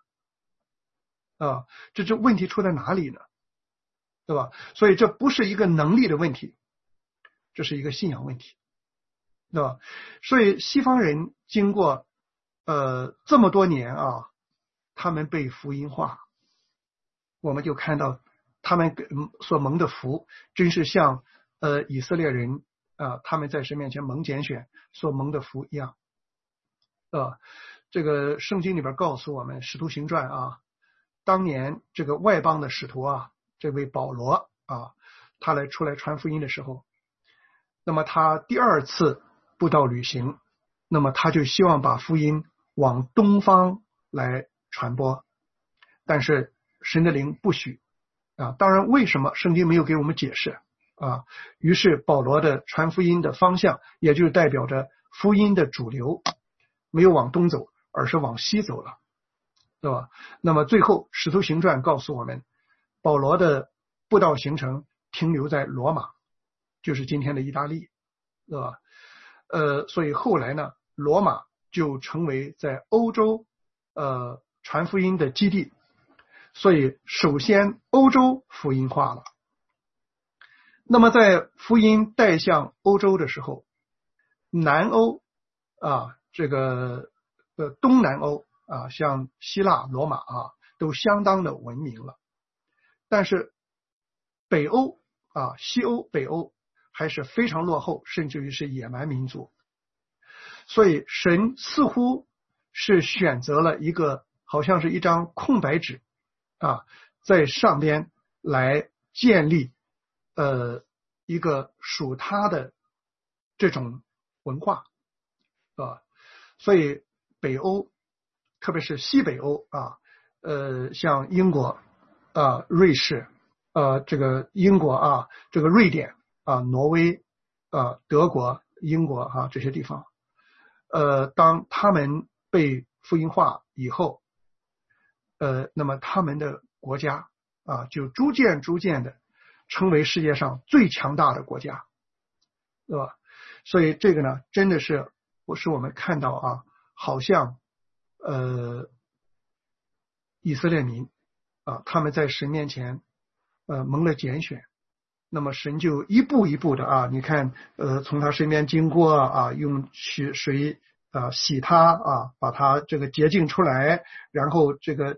这问题出在哪里呢？对吧？所以这不是一个能力的问题，这是一个信仰问题，对吧？所以西方人经过这么多年他们被福音化，我们就看到他们所蒙的福真是像以色列人他们在神面前蒙拣选所蒙的福一样这个圣经里边告诉我们使徒行传当年这个外邦的使徒这位保罗他出来传福音的时候，那么他第2次布道旅行，那么他就希望把福音往东方来传播，但是神的灵不许当然为什么圣经没有给我们解释于是保罗的传福音的方向，也就代表着福音的主流没有往东走，而是往西走了，对吧？那么最后使徒行传告诉我们，保罗的布道行程停留在罗马，就是今天的意大利，对吧？所以后来呢，罗马就成为在欧洲传福音的基地，所以首先欧洲福音化了。那么在福音带向欧洲的时候，南欧这个东南欧像希腊罗马都相当的文明了，但是北欧西欧北欧还是非常落后，甚至于是野蛮民族。所以神似乎是选择了一个好像是一张空白纸在上边来建立一个属他的这种文化所以北欧特别是西北欧像英国瑞士这个英国这个瑞典挪威德国英国这些地方当他们被福音化以后那么他们的国家就逐渐的成为世界上最强大的国家，对吧？所以这个呢真的是我们看到好像以色列民他们在神面前蒙了拣选，那么神就一步一步的你看从他身边经过用水洗他把他这个洁净出来，然后这个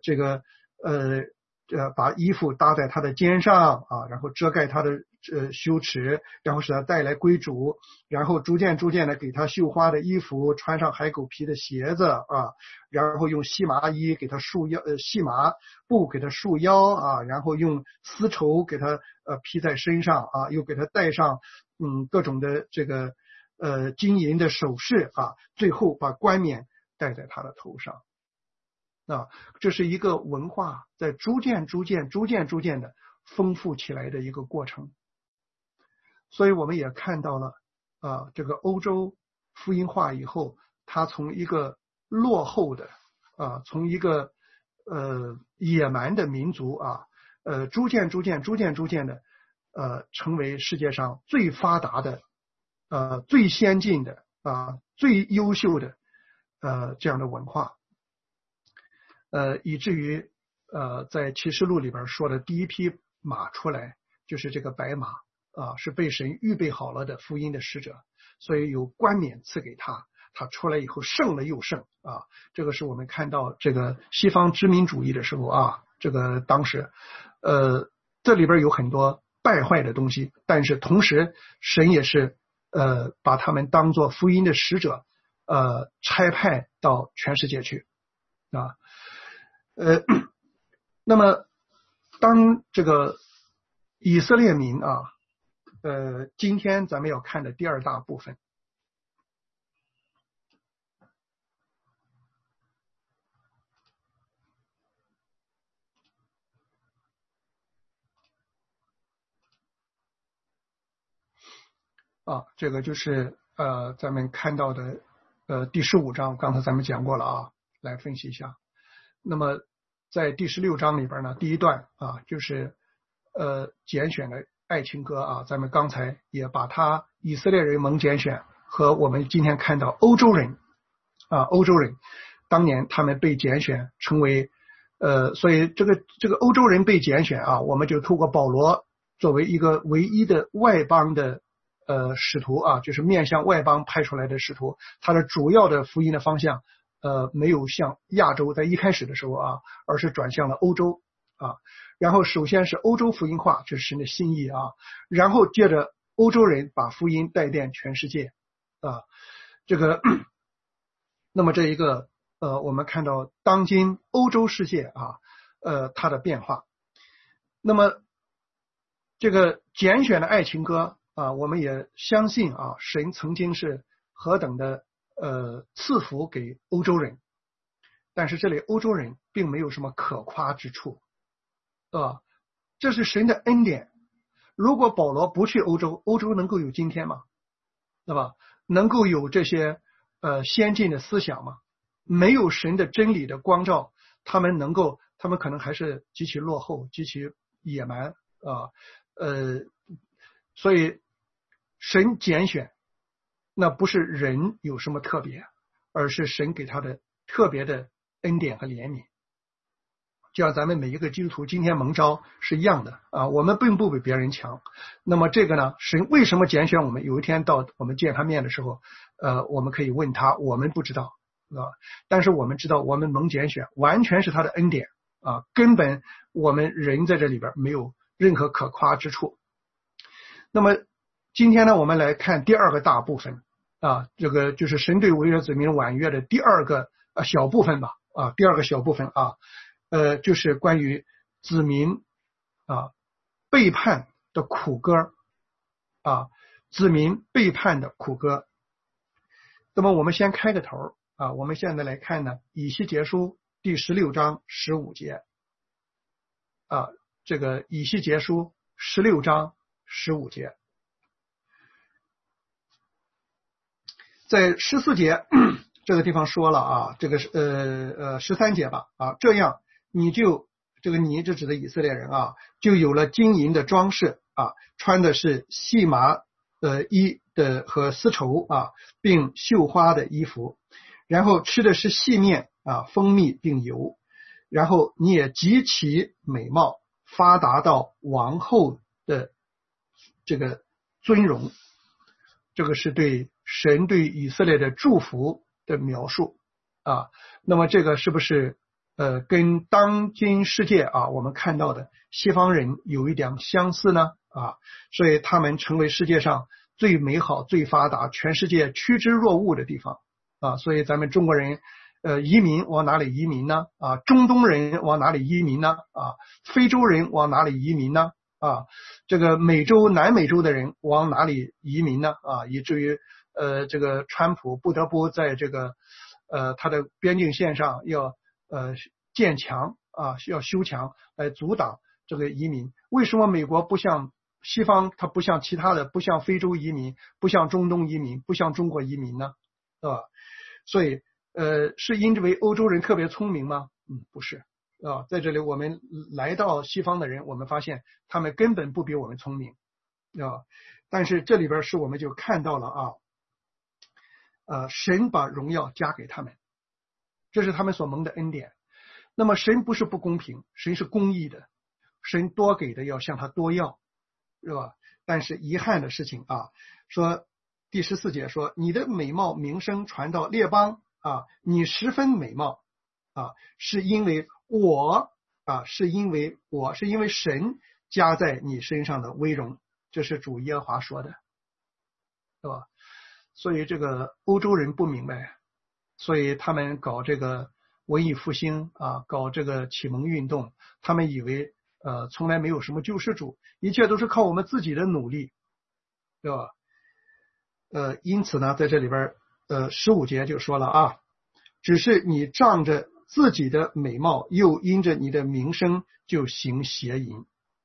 把衣服搭在他的肩上然后遮盖他的羞耻，然后使他带来归主，然后逐渐的给他绣花的衣服，穿上海狗皮的鞋子然后用细麻衣给他束腰细麻布给他束腰然后用丝绸给他披在身上又给他戴上各种的这个金银的首饰啊，最后把冠冕戴在他的头上。这是一个文化在逐渐的丰富起来的一个过程。所以我们也看到了这个欧洲福音化以后，它从一个落后的从一个野蛮的民族逐渐的成为世界上最发达的最先进的最优秀的这样的文化。以至于在启示录里边说的第一批马出来，就是这个白马是被神预备好了的福音的使者，所以有冠冕赐给他，他出来以后胜了又胜这个是我们看到这个西方殖民主义的时候这个当时这里边有很多败坏的东西，但是同时神也是把他们当作福音的使者差派到全世界去那么当这个以色列民今天咱们要看的第二大部分这个就是咱们看到的第15章，刚才咱们讲过了来分析一下。那么在第16章里边呢，第一段就是拣选的爱情歌咱们刚才也把他以色列人蒙拣选和我们今天看到欧洲人当年他们被拣选成为所以这个欧洲人被拣选我们就透过保罗作为一个唯一的外邦的使徒就是面向外邦派出来的使徒，他的主要的福音的方向没有向亚洲在一开始的时候而是转向了欧洲然后首先是欧洲福音化，这是神的心意然后接着欧洲人把福音带遍全世界这个那么这一个我们看到当今欧洲世界它的变化。那么这个拣选的爱情歌我们也相信神曾经是何等的赐福给欧洲人，但是这里欧洲人并没有什么可夸之处这是神的恩典。如果保罗不去欧洲，欧洲能够有今天吗？对吧？能够有这些先进的思想吗？没有神的真理的光照，他们可能还是极其落后，极其野蛮所以神拣选那不是人有什么特别，而是神给他的特别的恩典和怜悯。就像咱们每一个基督徒今天蒙召是一样的我们并不比别人强。那么这个呢，神为什么拣选我们？有一天到我们见他面的时候我们可以问他，我们不知道但是我们知道我们蒙拣选完全是他的恩典根本我们人在这里边没有任何可夸之处。那么今天呢，我们来看第二个大部分这个就是神对为人子民婉约的第二个小部分吧第二个小部分就是关于子民背叛的苦歌子民背叛的苦歌。那么我们先开个头我们现在来看呢以西结书第16章15节这个以西结书16章15节，在14节这个地方说了这个13节吧这样你就你指的以色列人就有了金银的装饰穿的是细麻衣的和丝绸并绣花的衣服，然后吃的是细面蜂蜜并油，然后你也极其美貌，发达到王后的这个尊荣。这个是对神对以色列的祝福的描述那么这个是不是跟当今世界我们看到的西方人有一点相似呢所以他们成为世界上最美好最发达全世界趋之若鹜的地方所以咱们中国人移民往哪里移民呢中东人往哪里移民呢非洲人往哪里移民呢这个美洲南美洲的人往哪里移民呢以至于这个川普不得不在这个他的边境线上要建墙啊，需要修墙来阻挡这个移民。为什么美国不像西方，它不像其他的，不像非洲移民，不像中东移民，不像中国移民呢？所以是因为欧洲人特别聪明吗？不是在这里我们来到西方的人，我们发现他们根本不比我们聪明但是这里边是我们就看到了神把荣耀加给他们，这是他们所蒙的恩典。那么神不是不公平，神是公义的，神多给的要向他多要，是吧？但是遗憾的事情说第14节说，你的美貌名声传到列邦你十分美貌是因为是因为神加在你身上的威荣，这是主耶和华说的，是吧？所以这个欧洲人不明白，所以他们搞这个文艺复兴搞这个启蒙运动，他们以为从来没有什么救世主，一切都是靠我们自己的努力，对吧？因此呢，在这里边15节就说了只是你仗着自己的美貌，又因着你的名声就行邪淫。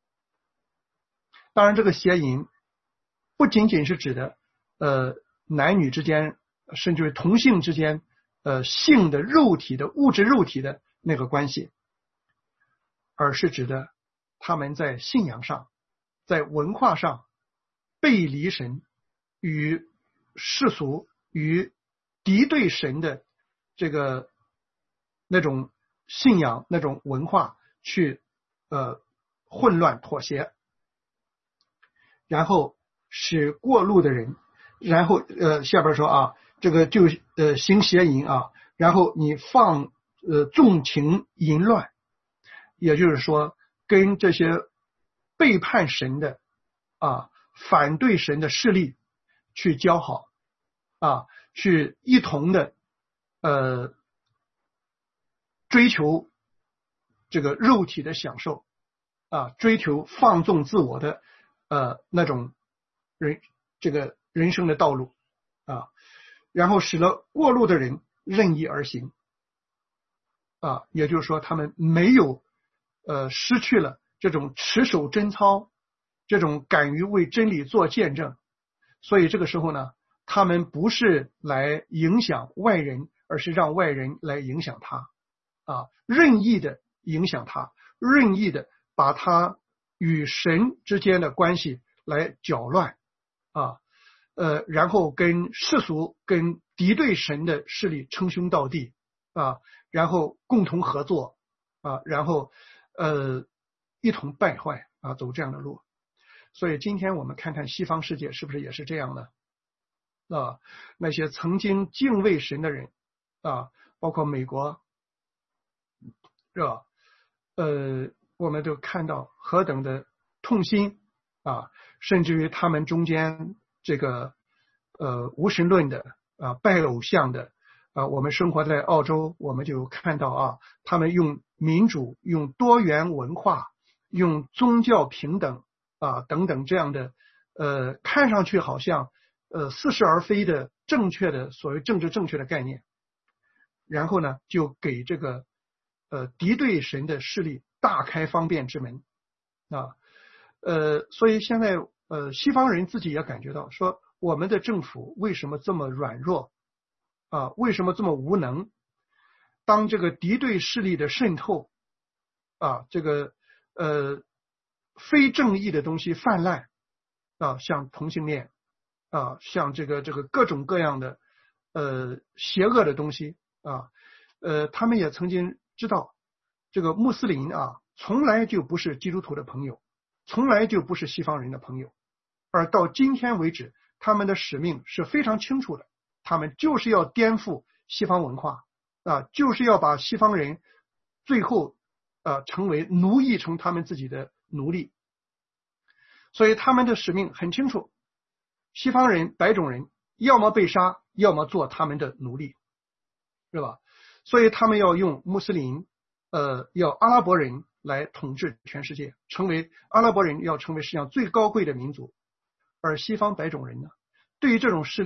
当然这个邪淫不仅仅是指的男女之间，甚至同性之间性的肉体的物质肉体的那个关系，而是指的他们在信仰上，在文化上背离神，与世俗与敌对神的这个那种信仰那种文化去混乱妥协，然后使过路的人，然后下边说这个就行邪淫然后你放纵情淫乱，也就是说跟这些背叛神的反对神的势力去交好去一同的追求这个肉体的享受追求放纵自我的那种这个人生的道路然后使得过路的人任意而行也就是说他们没有失去了这种持守贞操，这种敢于为真理做见证，所以这个时候呢，他们不是来影响外人，而是让外人来影响他任意的影响他，任意的把他与神之间的关系来搅乱然后跟世俗跟敌对神的势力称兄道弟然后共同合作然后一同败坏走这样的路。所以今天我们看看西方世界是不是也是这样呢那些曾经敬畏神的人包括美国是吧我们都看到何等的痛心甚至于他们中间这个无神论的拜偶像的我们生活在澳洲，我们就看到他们用民主，用多元文化，用宗教平等等等这样的看上去好像似是而非的正确的所谓政治正确的概念，然后呢就给这个敌对神的势力大开方便之门所以现在西方人自己也感觉到说，我们的政府为什么这么软弱为什么这么无能？当这个敌对势力的渗透这个非正义的东西泛滥像同性恋像这个各种各样的邪恶的东西他们也曾经知道这个穆斯林从来就不是基督徒的朋友，从来就不是西方人的朋友，而到今天为止，他们的使命是非常清楚的，他们就是要颠覆西方文化就是要把西方人最后成为奴役成他们自己的奴隶。所以他们的使命很清楚，西方人白种人要么被杀，要么做他们的奴隶，是吧？所以他们要用穆斯林要阿拉伯人来统治全世界，成为阿拉伯人要成为世界上最高贵的民族。而西方白种人呢，对于这种势力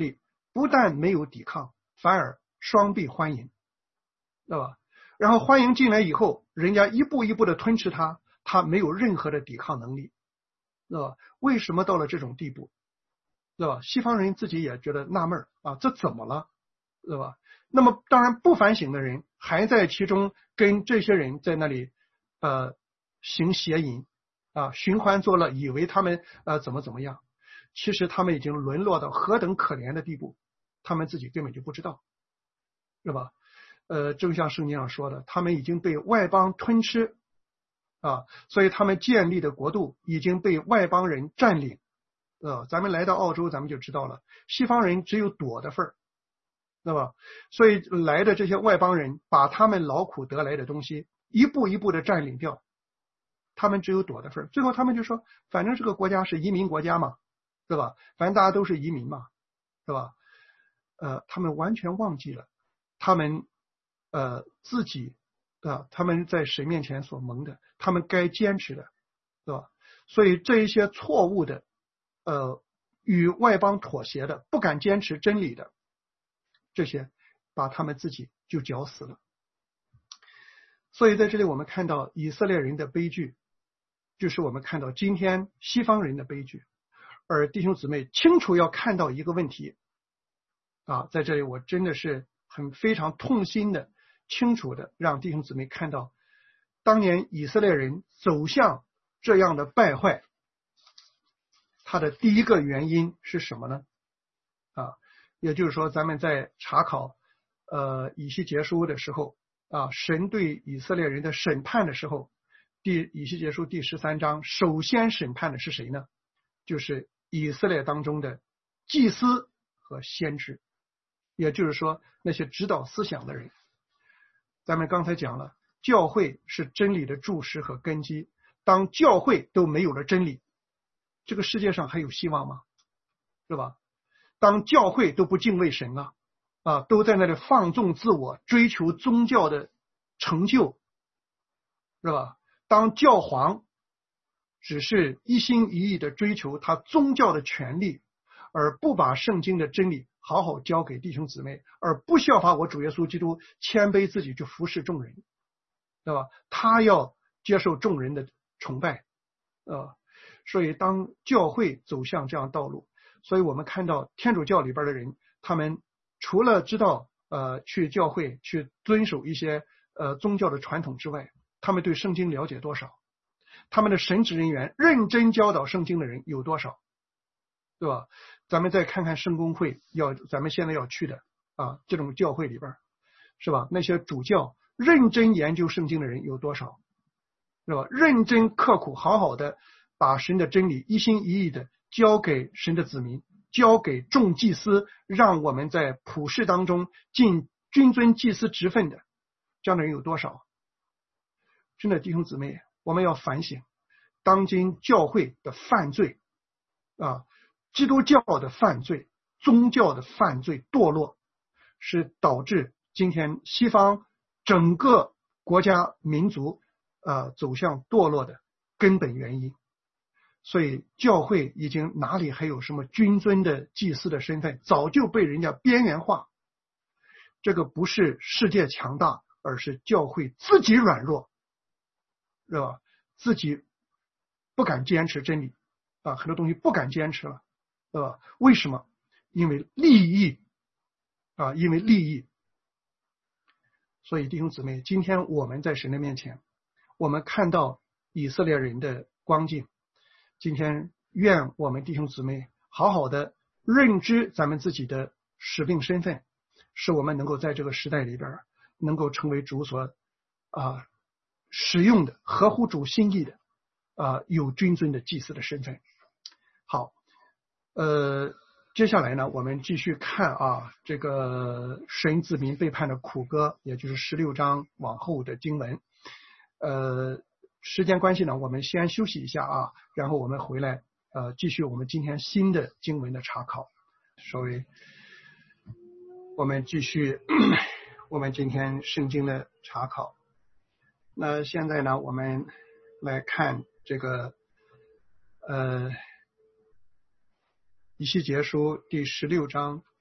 不但没有抵抗，反而双臂欢迎，对吧？然后欢迎进来以后，人家一步一步的吞吃他，他没有任何的抵抗能力，对吧？为什么到了这种地步，对吧？西方人自己也觉得纳闷啊，这怎么了，对吧？那么当然不反省的人还在其中跟这些人在那里行邪淫啊，寻欢作乐，以为他们怎么样，其实他们已经沦落到何等可怜的地步，他们自己根本就不知道，是吧？正像圣经上说的，他们已经被外邦吞吃啊，所以他们建立的国度已经被外邦人占领。咱们来到澳洲，咱们就知道了，西方人只有躲的份儿，对吧？所以来的这些外邦人把他们劳苦得来的东西一步一步的占领掉，他们只有躲的份儿。最后他们就说，反正这个国家是移民国家嘛，对吧？反正大家都是移民嘛，对吧？他们完全忘记了他们自己他们在神面前所蒙的，他们该坚持的，对吧？所以这一些错误的与外邦妥协的，不敢坚持真理的，这些把他们自己就绞死了。所以在这里我们看到以色列人的悲剧，就是我们看到今天西方人的悲剧。而弟兄姊妹清楚要看到一个问题在这里我真的是非常痛心的清楚的让弟兄姊妹看到，当年以色列人走向这样的败坏，它的第一个原因是什么呢？也就是说咱们在查考以西结书的时候神对以色列人的审判的时候，以西结书第13章首先审判的是谁呢？就是以色列当中的祭司和先知，也就是说那些指导思想的人。咱们刚才讲了，教会是真理的柱石和根基，当教会都没有了真理，这个世界上还有希望吗？是吧？当教会都不敬畏神了都在那里放纵自我，追求宗教的成就，是吧？当教皇只是一心一意的追求他宗教的权利，而不把圣经的真理好好交给弟兄姊妹，而不效法我主耶稣基督谦卑自己去服侍众人，对吧？他要接受众人的崇拜所以当教会走向这样道路，所以我们看到天主教里边的人，他们除了知道去教会去遵守一些宗教的传统之外，他们对圣经了解多少？他们的神职人员认真教导圣经的人有多少？对吧？咱们再看看圣公会，咱们现在要去的这种教会里边，是吧？那些主教认真研究圣经的人有多少？是吧？认真刻苦好好的把神的真理一心一意的交给神的子民，交给众祭司，让我们在普世当中尽君尊祭司职分的，这样的人有多少？真的弟兄姊妹，我们要反省当今教会的犯罪基督教的犯罪，宗教的犯罪堕落，是导致今天西方整个国家民族走向堕落的根本原因。所以教会已经哪里还有什么君尊的祭司的身份，早就被人家边缘化。这个不是世界强大，而是教会自己软弱，是吧？自己不敢坚持真理很多东西不敢坚持了，对吧？为什么？因为利益因为利益。所以弟兄姊妹，今天我们在神的面前，我们看到以色列人的光景，今天愿我们弟兄姊妹好好的认知咱们自己的使命身份，使我们能够在这个时代里边能够成为主所使用的合乎主心意的有君尊的祭司的身份。好，接下来呢，我们继续看这个神子民背叛的苦歌，也就是16章往后的经文。时间关系呢，我们先休息一下然后我们回来继续我们今天新的经文的查考。所以我们继续我们今天圣经的查考。那现在呢，我们来看这个以西结书第16章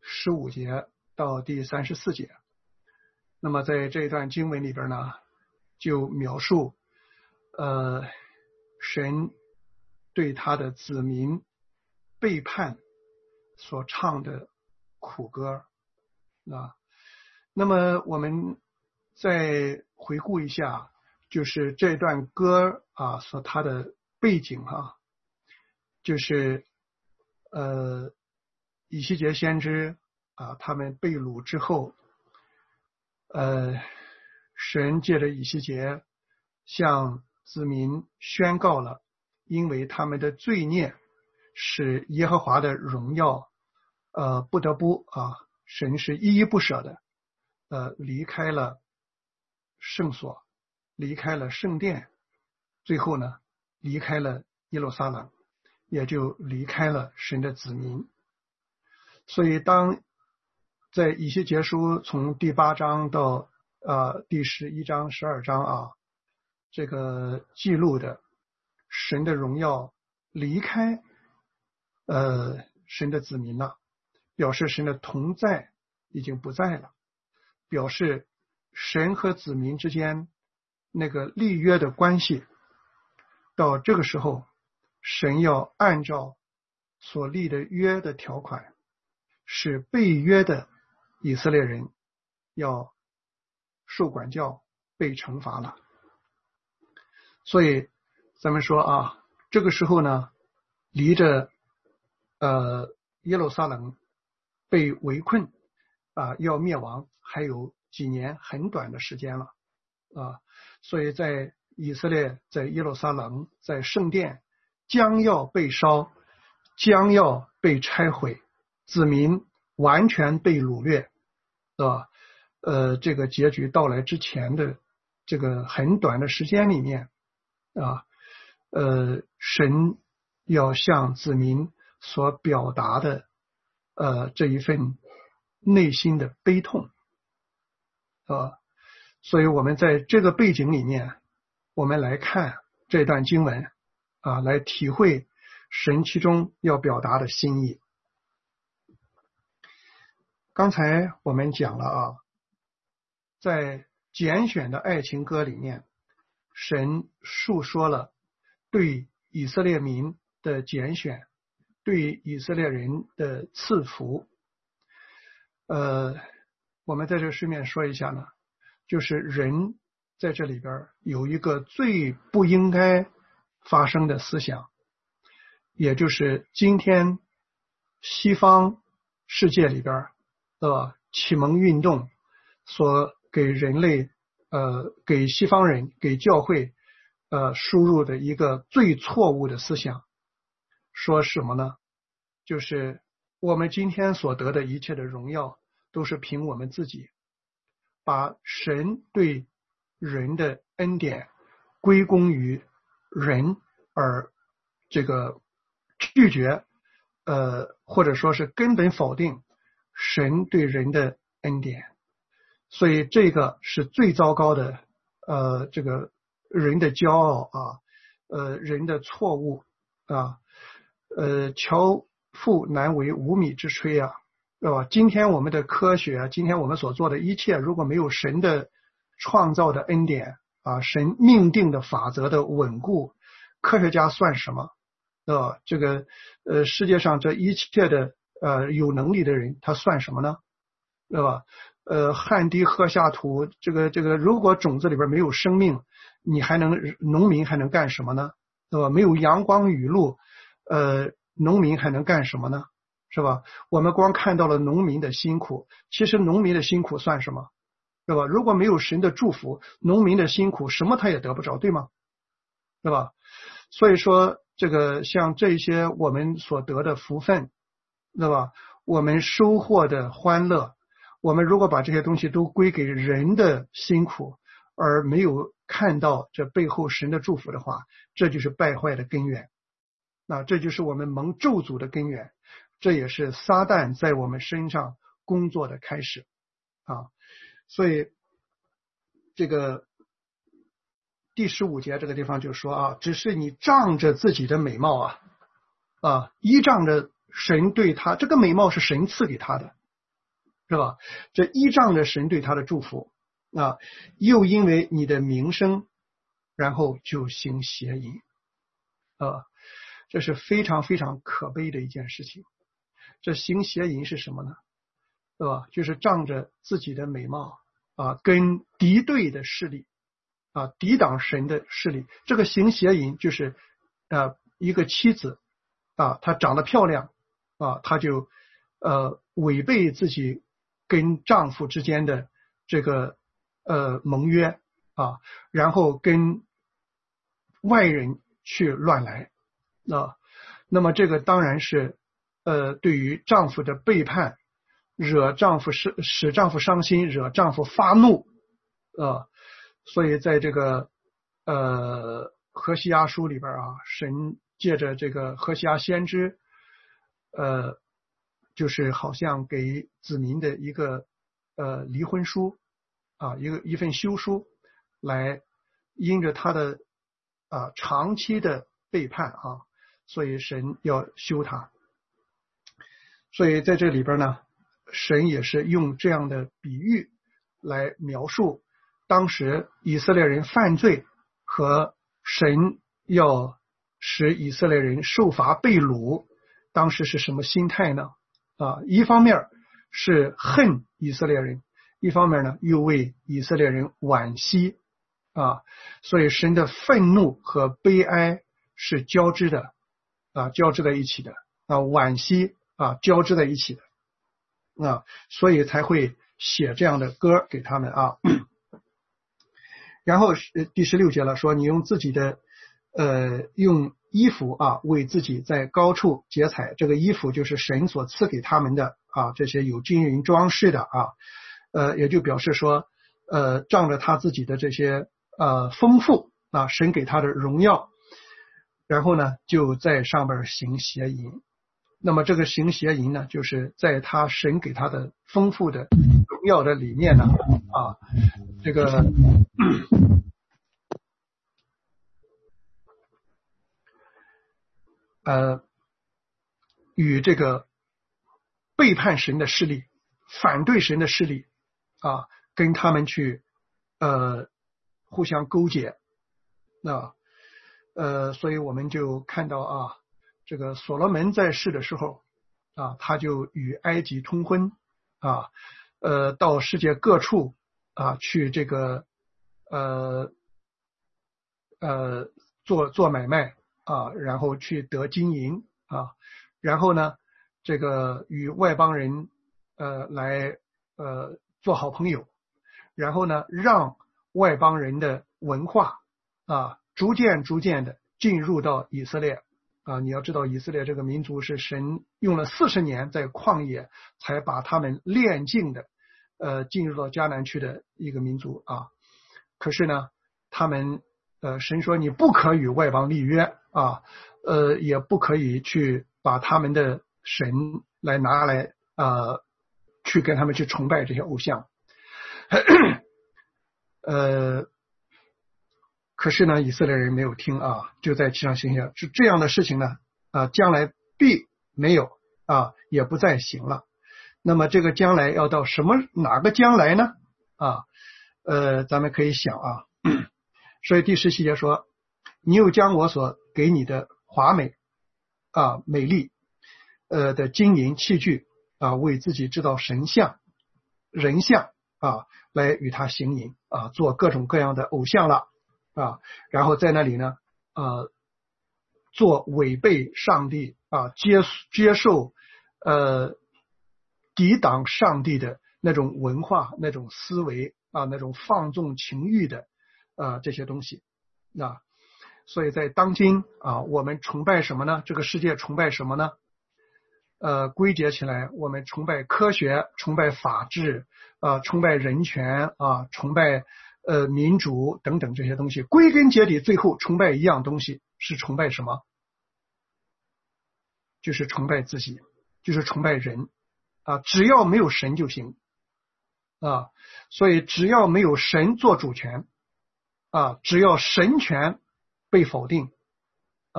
15节到第34节。那么在这一段经文里边呢，就描述神对他的子民背叛所唱的苦歌啊。那么我们再回顾一下，就是这段歌啊所它的背景啊，就是以西结先知啊，他们被掳之后，神借着以西结向子民宣告了，因为他们的罪孽使耶和华的荣耀不得不神是依依不舍的离开了圣所，离开了圣殿，最后呢离开了耶路撒冷，也就离开了神的子民。所以当在以西结书从第8章到第11章12章啊，这个记录的神的荣耀离开神的子民了，表示神的同在已经不在了，表示神和子民之间那个立约的关系到这个时候，神要按照所立的约的条款，使被约的以色列人要受管教，被惩罚了。所以咱们说这个时候呢，离着耶路撒冷被围困要灭亡还有几年很短的时间了所以在以色列，在耶路撒冷，在圣殿将要被烧，将要被拆毁，子民完全被掳掠这个结局到来之前的这个很短的时间里面神要向子民所表达的这一份内心的悲痛所以我们在这个背景里面，我们来看这段经文来体会神其中要表达的心意。刚才我们讲了在拣选的爱情歌里面，神述说了对以色列民的拣选，对以色列人的赐福。我们在这顺便说一下呢，就是人在这里边有一个最不应该发生的思想，也就是今天西方世界里边启蒙运动所给人类给西方人给教会输入的一个最错误的思想。说什么呢？就是我们今天所得的一切的荣耀都是凭我们自己，把神对人的恩典归功于人，而这个拒绝或者说是根本否定神对人的恩典。所以这个是最糟糕的这个人的骄傲人的错误樵夫难为无米之炊对吧？今天我们的科学，今天我们所做的一切，如果没有神的创造的恩典神命定的法则的稳固，科学家算什么这个世界上这一切的有能力的人他算什么呢？对吧？汗滴禾下土，这个如果种子里边没有生命，农民还能干什么呢？对吧？没有阳光雨露农民还能干什么呢？是吧？我们光看到了农民的辛苦，其实农民的辛苦算什么？对吧？如果没有神的祝福，农民的辛苦什么他也得不着，对吗？对吧？所以说这个像这些我们所得的福分，对吧？我们收获的欢乐，我们如果把这些东西都归给人的辛苦，而没有看到这背后神的祝福的话，这就是败坏的根源。这就是我们蒙咒诅的根源，这也是撒旦在我们身上工作的开始所以这个第15节这个地方就说只是你仗着自己的美貌依仗着神对他，这个美貌是神赐给他的是吧？这依仗着神对他的祝福啊，又因为你的名声，然后就行邪淫啊，这是非常非常可悲的一件事情。这行邪淫是什么呢？对吧？就是仗着自己的美貌啊，跟敌对的势力啊，抵挡神的势力。这个行邪淫就是一个妻子啊，她长得漂亮啊，她就违背自己跟丈夫之间的这个盟约啊，然后跟外人去乱来啊，那么这个当然是对于丈夫的背叛，使丈夫伤心，惹丈夫发怒啊，所以在这个何西阿书里边啊，神借着这个何西阿先知就是好像给子民的一个离婚书啊，一份休书，来因着他的长期的背叛啊，所以神要休他。所以在这里边呢，神也是用这样的比喻来描述当时以色列人犯罪和神要使以色列人受罚被掳，当时是什么心态呢？一方面是恨以色列人，一方面呢又为以色列人惋惜啊，所以神的愤怒和悲哀是交织的交织在一起的惋惜交织在一起的所以才会写这样的歌给他们啊。然后第16节了，说你用自己的用衣服为自己在高处结彩，这个衣服就是神所赐给他们的这些有金银装饰的也就表示说仗着他自己的这些丰富神给他的荣耀，然后呢就在上边行邪淫。那么这个行邪淫呢，就是在他神给他的丰富的荣耀的里面呢这个与这个背叛神的势力、反对神的势力跟他们去互相勾结所以我们就看到这个所罗门在世的时候他就与埃及通婚到世界各处去这个做买卖然后去得金银然后呢这个与外邦人来做好朋友，然后呢让外邦人的文化逐渐的进入到以色列你要知道以色列这个民族是神用了40年在旷野才把他们炼净的进入到迦南区的一个民族可是呢他们神说你不可与外邦立约也不可以去把他们的神来拿来去跟他们去崇拜这些偶像可是呢以色列人没有听就在其上行下，这样的事情呢将来必没有也不再行了。那么这个将来要到哪个将来呢咱们可以想所以第17节说，你又将我所给你的华美美丽的金银器具为自己制造神像人像来与他行淫做各种各样的偶像了然后在那里呢做违背上帝接受抵挡上帝的那种文化那种思维那种放纵情欲的这些东西所以在当今我们崇拜什么呢？这个世界崇拜什么呢？归结起来，我们崇拜科学，崇拜法治崇拜人权崇拜民主等等这些东西，归根结底最后崇拜一样东西，是崇拜什么？就是崇拜自己，就是崇拜人只要没有神就行所以只要没有神做主权只要神权被否定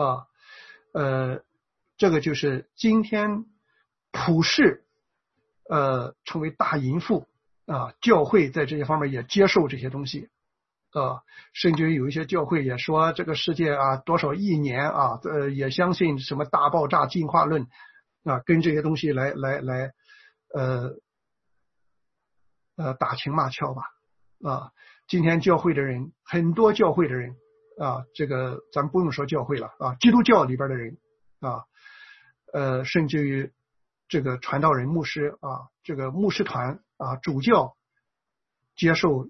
这个就是今天普世成为大淫妇啊，教会在这些方面也接受这些东西。甚至于有一些教会也说这个世界啊多少亿年啊，也相信什么大爆炸进化论啊，跟这些东西来打情骂俏吧啊。今天教会的人，很多教会的人啊，这个咱不用说教会了啊，基督教里边的人啊，甚至于这个传道人、牧师啊，这个牧师团啊，主教接受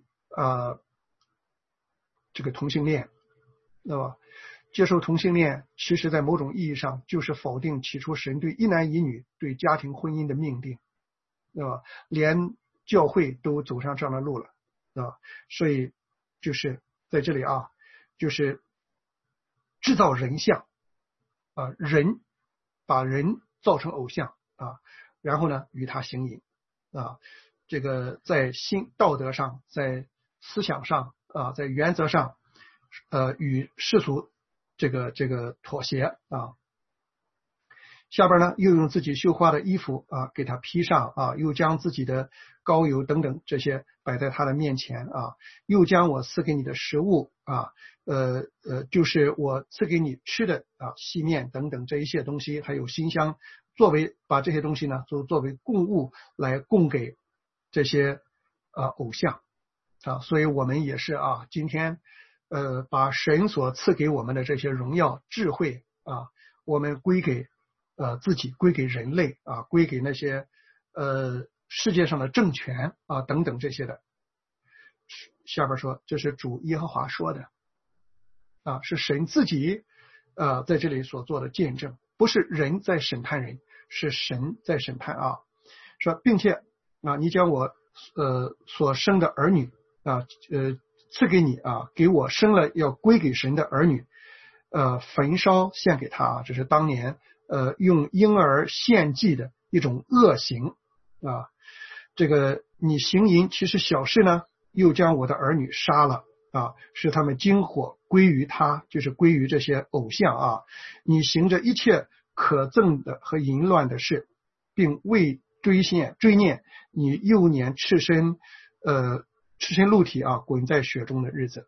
这个同性恋，对吧？接受同性恋，其实在某种意义上就是否定起初神对一男一女对家庭婚姻的命定，对吧？连教会都走上这样的路了，对吧？所以就是在这里啊，就是制造人像啊，把人造成偶像啊，然后呢与他行淫啊，这个在道德上，在思想上啊，在原则上与世俗这个妥协啊。下边呢又用自己绣花的衣服啊给他披上啊，又将自己的膏油等等这些摆在他的面前啊，又将我赐给你的食物啊就是我赐给你吃的啊细面等等这一些东西，还有馨香，把这些东西呢作为供物来供给这些偶像啊。所以我们也是啊，今天把神所赐给我们的这些荣耀智慧啊，我们归给自己，归给人类啊，归给那些世界上的政权啊等等这些的。下边说这是主耶和华说的啊，是神自己在这里所做的见证，不是人在审判人，是神在审判啊。说并且啊，你将我所生的儿女啊赐给你啊，给我生了要归给神的儿女焚烧献给他，这是当年用婴儿献祭的一种恶行啊。这个你行淫其实小事呢，又将我的儿女杀了啊，使他们经火归于他，就是归于这些偶像啊。你行着一切可憎的和淫乱的事，并未追念你幼年赤身露体啊滚在血中的日子。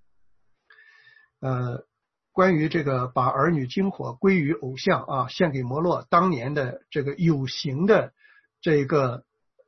关于这个把儿女经火归于偶像啊，献给摩洛当年的这个有形的这个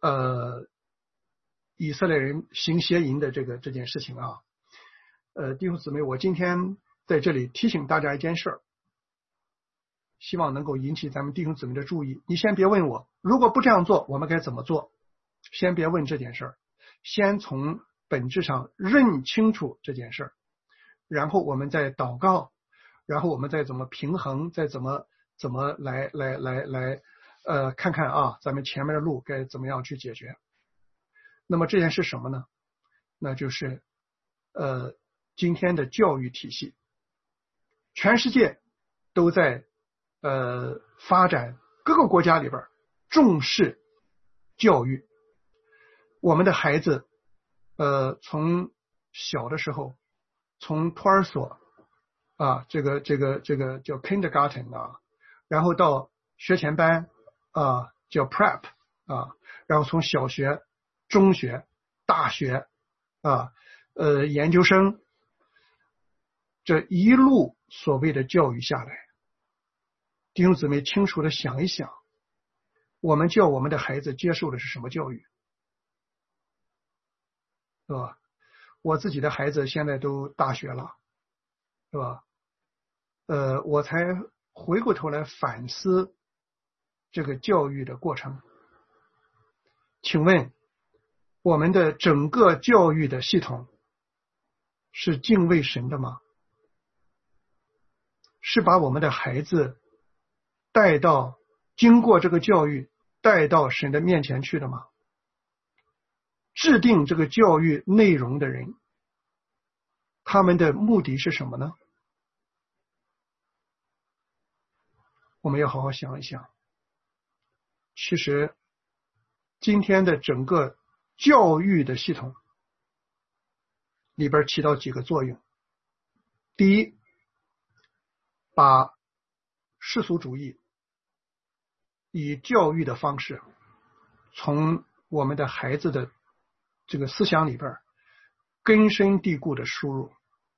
以色列人行邪淫的这件事情啊，弟兄姊妹，我今天在这里提醒大家一件事儿，希望能够引起咱们弟兄姊妹的注意。你先别问我，如果不这样做，我们该怎么做？先别问这件事儿，先从本质上认清楚这件事儿，然后我们再祷告，然后我们再怎么平衡，再怎么来看看啊，咱们前面的路该怎么样去解决。那么这件事什么呢？那就是今天的教育体系，全世界都在发展，各个国家里边重视教育。我们的孩子从小的时候，从托儿所啊，这个叫 kindergarten 啊，然后到学前班啊叫 prep 啊，然后从小学、中学、大学啊研究生，这一路所谓的教育下来，弟兄姊妹清楚的想一想，我们叫我们的孩子接受的是什么教育，是吧？我自己的孩子现在都大学了，是吧？我才回过头来反思这个教育的过程。请问我们的整个教育的系统是敬畏神的吗？是把我们的孩子经过这个教育带到神的面前去的吗？制定这个教育内容的人，他们的目的是什么呢？我们要好好想一想。其实今天的整个教育的系统里边起到几个作用。第一，把世俗主义以教育的方式从我们的孩子的这个思想里边根深蒂固的输入。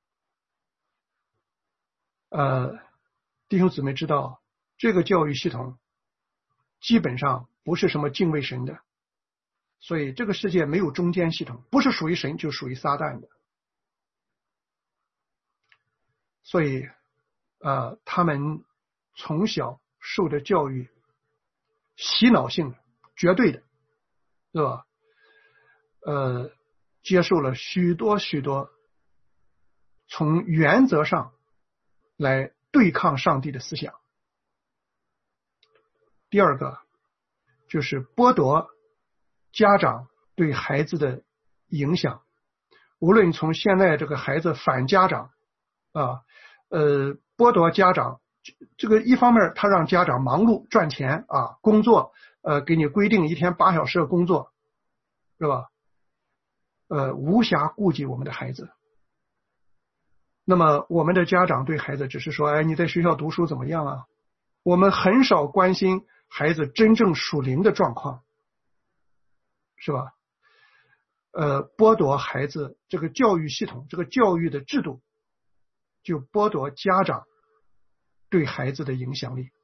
弟兄姊妹知道，这个教育系统基本上不是什么敬畏神的，所以这个世界没有中间系统，不是属于神就属于撒旦的。所以他们从小受的教育洗脑性的，绝对的，对吧？接受了许多从原则上来对抗上帝的思想。第二个就是剥夺家长对孩子的影响，无论从现在这个孩子反家长剥夺家长，这个一方面他让家长忙碌赚钱工作，给你规定一天8小时的工作，是吧？无暇顾及我们的孩子。那么我们的家长对孩子只是说，哎，你在学校读书怎么样啊？我们很少关心孩子真正属灵的状况，是吧？剥夺孩子这个教育系统，这个教育的制度，就剥夺家长对孩子的影响力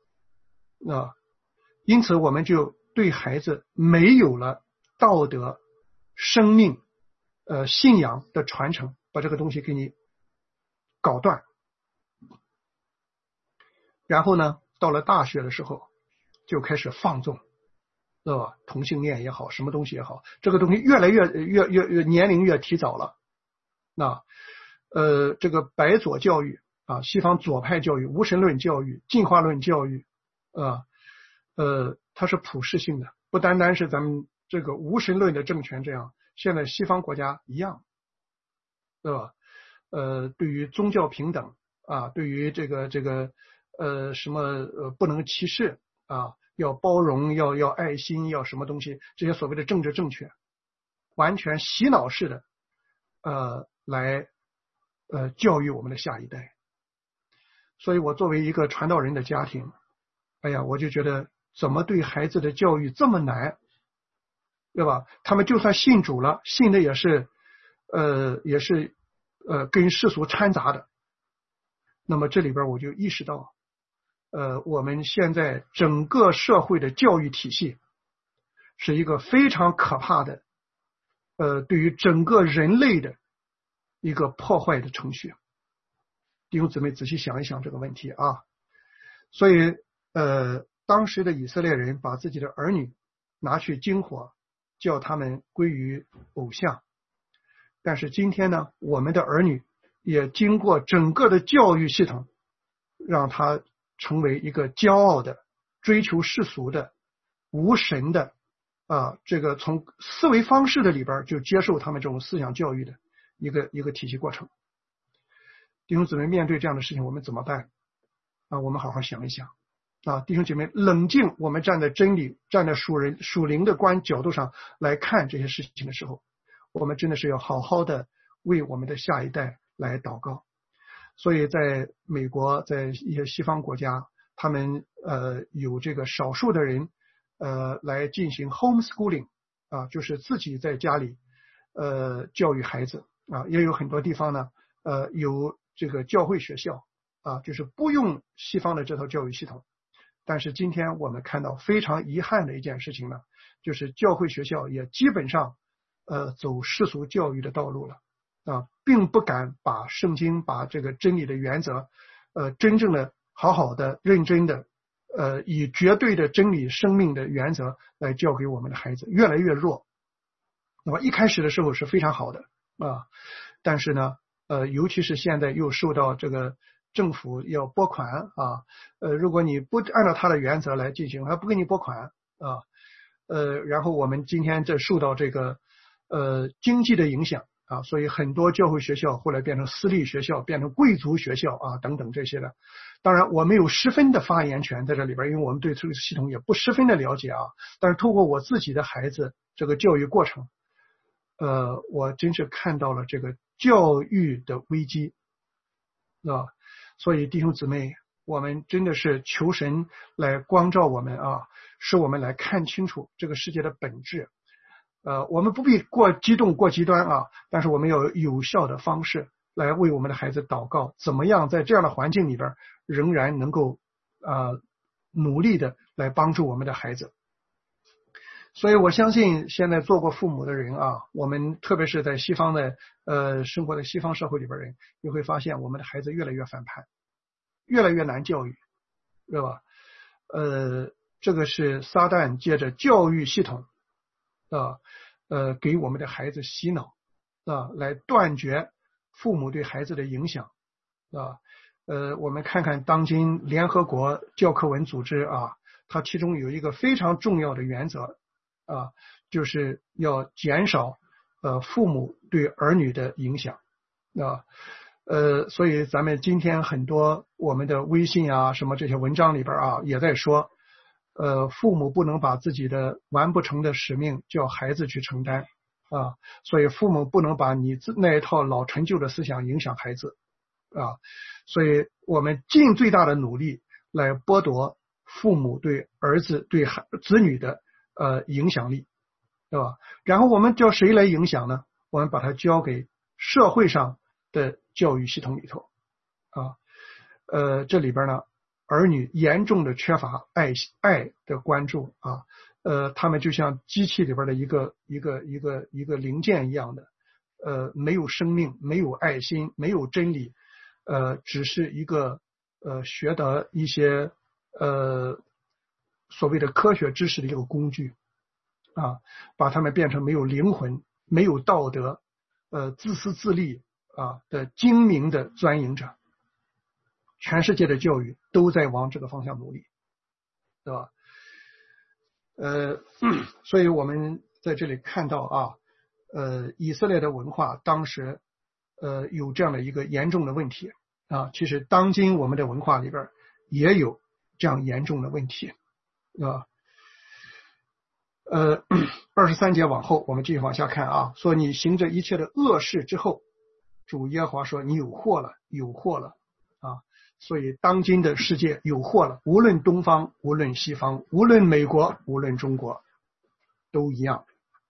因此我们就对孩子没有了道德、生命、信仰的传承，把这个东西给你搞断。然后呢，到了大学的时候就开始放纵，对吧？同性恋也好，什么东西也好，这个东西越来越年龄越提早了。这个白左教育西方左派教育、无神论教育、进化论教育它是普世性的，不单单是咱们这个无神论的政权这样，现在西方国家一样，对吧？对于宗教平等对于这个什么不能歧视要包容，要爱心，要什么东西，这些所谓的政治正确，完全洗脑式的来教育我们的下一代。所以我作为一个传道人的家庭，我就觉得怎么对孩子的教育这么难，对吧？他们就算信主了，信的也是跟世俗掺杂的。那么这里边我就意识到我们现在整个社会的教育体系是一个非常可怕的对于整个人类的一个破坏的程序。弟兄姊妹仔细想一想这个问题所以当时的以色列人把自己的儿女拿去经火，叫他们归于偶像。但是今天呢，我们的儿女也经过整个的教育系统，让他成为一个骄傲的、追求世俗的、无神的这个从思维方式的里边就接受他们这种思想教育的一个体系过程。弟兄姊妹，面对这样的事情我们怎么办我们好好想一想弟兄姐妹，冷静，我们站在真理、站在属灵的角度上来看这些事情的时候，我们真的是要好好的为我们的下一代来祷告。所以在美国，在一些西方国家，他们有这个少数的人来进行 homeschooling 就是自己在家里教育孩子也有很多地方呢有这个教会学校就是不用西方的这套教育系统。但是今天我们看到非常遗憾的一件事情呢，就是教会学校也基本上走世俗教育的道路了并不敢把圣经、把这个真理的原则真正的好好的认真的以绝对的真理生命的原则来教给我们的孩子，越来越弱。那么一开始的时候是非常好的但是呢尤其是现在又受到这个政府要拨款如果你不按照他的原则来进行，他不给你拨款然后我们今天这受到这个经济的影响所以很多教会学校后来变成私立学校，变成贵族学校等等这些的。当然我没有十分的发言权在这里边，因为我们对这个系统也不十分的了解但是透过我自己的孩子这个教育过程我真是看到了这个教育的危机所以弟兄姊妹我们真的是求神来光照我们啊，使我们来看清楚这个世界的本质。我们不必过激动过极端啊，但是我们要有效的方式来为我们的孩子祷告，怎么样在这样的环境里边仍然能够努力的来帮助我们的孩子。所以我相信现在做过父母的人啊，我们特别是在西方的生活在西方社会里边人，你会发现我们的孩子越来越反叛，越来越难教育，对吧？这个是撒旦借着教育系统给我们的孩子洗脑来断绝父母对孩子的影响我们看看当今联合国教科文组织啊，它其中有一个非常重要的原则就是要减少父母对儿女的影响所以咱们今天很多我们的微信啊什么这些文章里边也在说父母不能把自己的完不成的使命叫孩子去承担所以父母不能把你那一套老陈旧的思想影响孩子所以我们尽最大的努力来剥夺父母对儿子对子女的影响力，对吧？然后我们叫谁来影响呢？我们把它交给社会上的教育系统里头这里边呢，儿女严重的缺乏爱的关注他们就像机器里边的一个零件一样的没有生命，没有爱心，没有真理只是一个学得一些所谓的科学知识的一个工具把他们变成没有灵魂，没有道德自私自利的精明的钻营者。全世界的教育都在往这个方向努力，对吧？所以我们在这里看到以色列的文化当时有这样的一个严重的问题其实当今我们的文化里边也有这样严重的问题23节往后我们继续往下看说你行着一切的恶事之后，主耶和华说你有祸了，有祸了所以当今的世界有祸了，无论东方，无论西方，无论美国，无论中国，都一样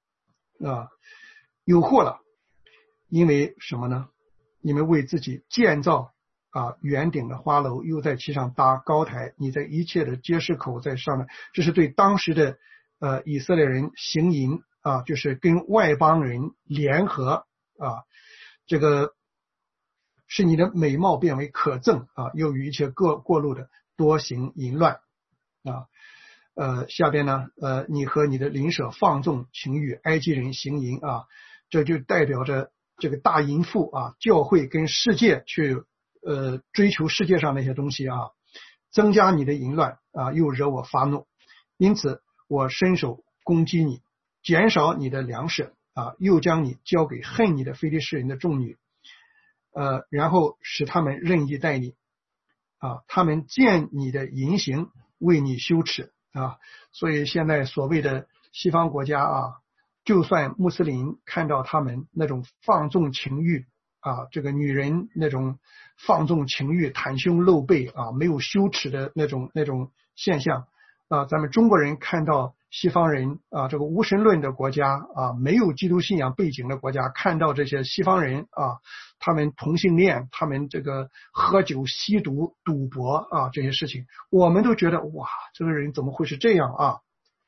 有祸了。因为什么呢？你们为自己建造圆顶的花楼，又在其上搭高台，你在一切的街市口在上面。这是对当时的以色列人行淫就是跟外邦人联合这个使你的美貌变为可憎又与一切过路的多行淫乱下边呢你和你的邻舍放纵情欲，埃及人行淫这就代表着这个大淫妇教会跟世界去追求世界上那些东西增加你的淫乱又惹我发怒，因此我伸手攻击你，减少你的粮食又将你交给恨你的非利士人的众女然后使他们任意待你他们见你的淫行为你羞耻所以现在所谓的西方国家就算穆斯林看到他们那种放纵情欲这个女人那种放纵情欲袒胸露背没有羞耻的那种现象咱们中国人看到西方人这个无神论的国家没有基督信仰背景的国家，看到这些西方人他们同性恋，他们这个喝酒吸毒赌博这些事情，我们都觉得哇，这个人怎么会是这样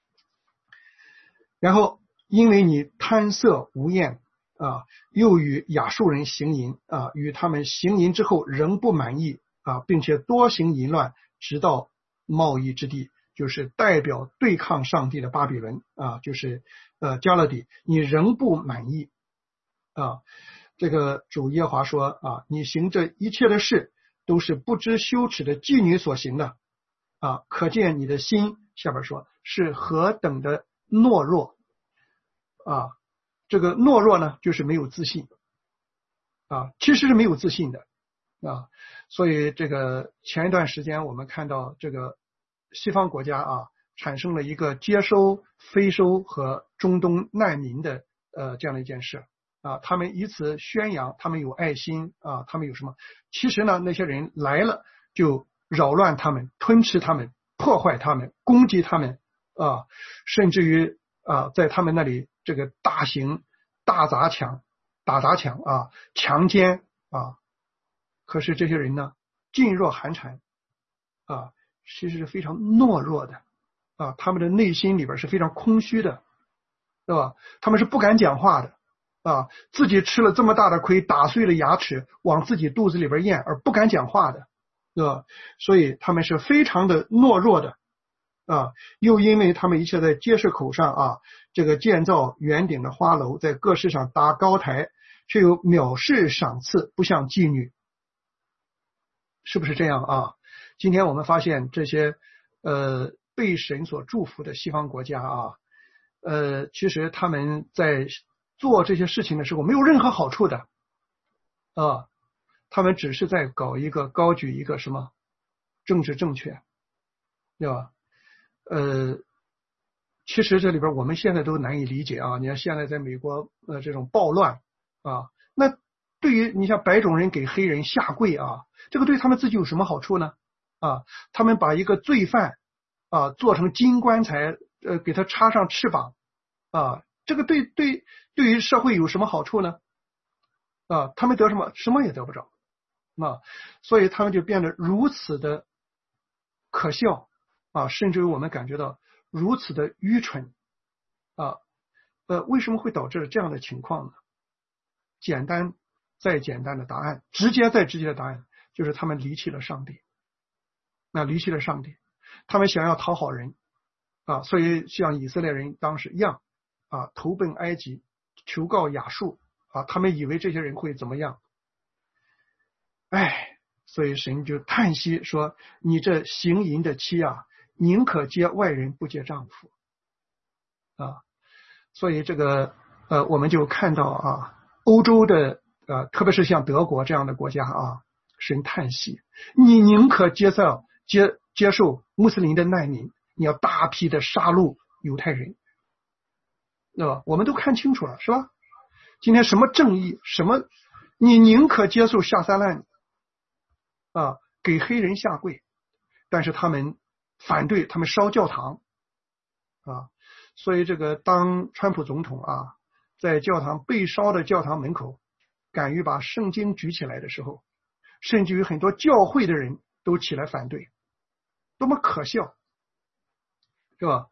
然后因为你贪色无厌又与亚述人行淫与他们行淫之后仍不满意并且多行淫乱，直到贸易之地，就是代表对抗上帝的巴比伦就是加勒底，你仍不满意这个主耶和华说你行这一切的事都是不知羞耻的妓女所行的可见你的心，下边说是何等的懦弱这个懦弱呢就是没有自信其实是没有自信的所以这个前一段时间我们看到这个西方国家产生了一个接收非洲和中东难民的这样的一件事他们以此宣扬他们有爱心他们有什么，其实呢那些人来了就扰乱他们，吞吃他们，破坏他们，攻击他们啊，甚至于在他们那里这个大型打砸抢啊，强奸啊。可是这些人呢，噤若寒蝉啊，其实是非常懦弱的啊，他们的内心里边是非常空虚的，对吧？他们是不敢讲话的啊，自己吃了这么大的亏，打碎了牙齿往自己肚子里边咽，而不敢讲话的，对吧？所以他们是非常的懦弱的啊，又因为他们一切在街市口上啊，这个建造圆顶的花楼，在各市上搭高台，却有藐视赏赐，不像妓女，是不是这样啊？今天我们发现这些被神所祝福的西方国家啊，其实他们在做这些事情的时候没有任何好处的啊，他们只是在高举一个什么政治正确，对吧？其实这里边我们现在都难以理解啊。你看现在在美国这种暴乱啊，那对于你像白种人给黑人下跪啊，这个对他们自己有什么好处呢？啊，他们把一个罪犯啊做成金棺材，给他插上翅膀啊，这个对于社会有什么好处呢？啊，他们得什么？什么也得不着啊，所以他们就变得如此的可笑啊，甚至于我们感觉到如此的愚蠢啊。为什么会导致这样的情况呢？简单再简单的答案，直接再直接的答案，就是他们离弃了上帝。离弃了上帝，他们想要讨好人啊，所以像以色列人当时一样啊，投奔埃及，求告亚述啊，他们以为这些人会怎么样？所以神就叹息说：“你这行淫的妻啊，宁可接外人，不接丈夫。”啊，所以这个我们就看到啊，欧洲的特别是像德国这样的国家啊，神叹息，你宁可接受穆斯林的难民，你要大批的杀戮犹太人，对吧？我们都看清楚了，是吧？今天什么正义，你宁可接受下三滥啊，给黑人下跪，但是他们反对，他们烧教堂啊。所以这个当川普总统啊，在被烧的教堂门口敢于把圣经举起来的时候，甚至于很多教会的人都起来反对，多么可笑，是吧？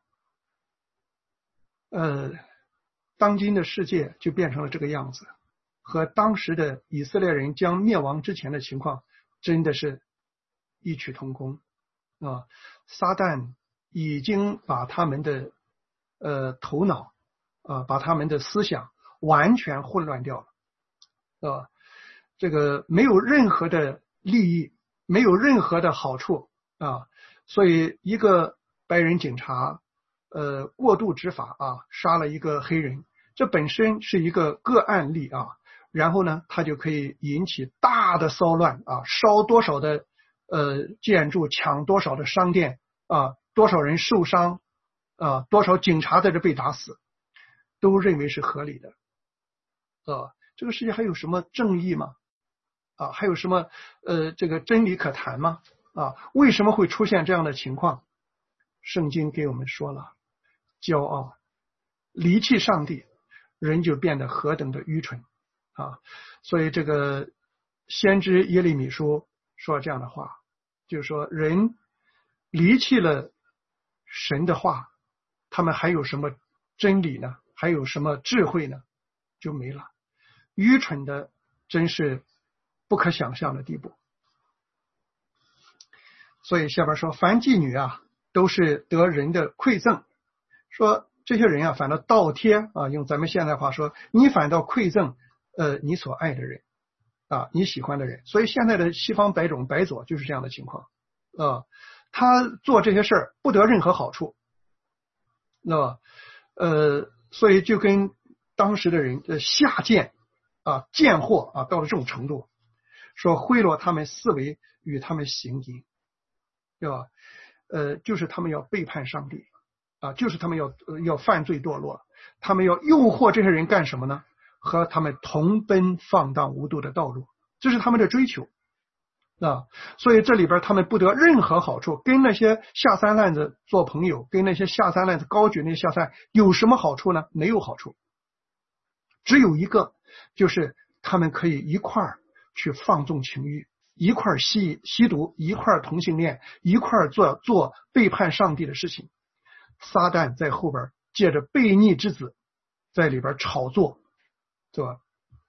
当今的世界就变成了这个样子，和当时的以色列人将灭亡之前的情况真的是异曲同工啊！撒旦已经把他们的头脑把他们的思想完全混乱掉了，这个没有任何的利益，没有任何的好处啊！所以一个白人警察过度执法啊，杀了一个黑人，这本身是一个个案例啊，然后呢，他就可以引起大的骚乱啊，烧多少的建筑，抢多少的商店啊，多少人受伤啊，多少警察在这被打死，都认为是合理的。这个世界还有什么正义吗？还有什么这个真理可谈吗？为什么会出现这样的情况？圣经给我们说了，骄傲离弃上帝，人就变得何等的愚蠢啊！所以这个先知耶利米书说这样的话，就是说人离弃了神的话，他们还有什么真理呢？还有什么智慧呢？就没了，愚蠢的真是不可想象的地步。所以下边说，凡妓女啊，都是得人的馈赠，说这些人啊，反倒倒贴啊，用咱们现代话说，你反倒馈赠你所爱的人啊，你喜欢的人。所以现在的西方白左就是这样的情况啊，他做这些事儿不得任何好处，所以就跟当时的人下贱啊、贱货啊，到了这种程度，说贿赂他们思维，与他们行淫，对吧？就是他们要背叛上帝啊，就是他们要犯罪堕落，他们要诱惑这些人干什么呢？和他们同奔放荡无度的道路，这是他们的追求啊，所以这里边他们不得任何好处，跟那些下三滥子做朋友，跟那些下三滥子高举那些下三有什么好处呢？没有好处，只有一个，就是他们可以一块儿去放纵情欲，一块儿吸毒，一块儿同性恋，一块儿做背叛上帝的事情。撒旦在后边借着悖逆之子在里边炒作，对吧？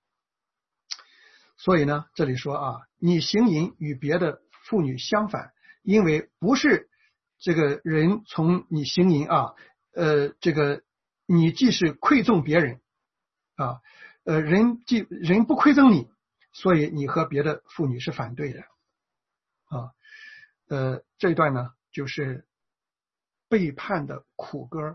所以呢，这里说啊，你行淫与别的妇女相反，因为不是这个人从你行淫啊，这个你既是馈赠别人啊，人不馈赠你，所以你和别的妇女是反对的啊。这一段呢，就是背叛的苦歌。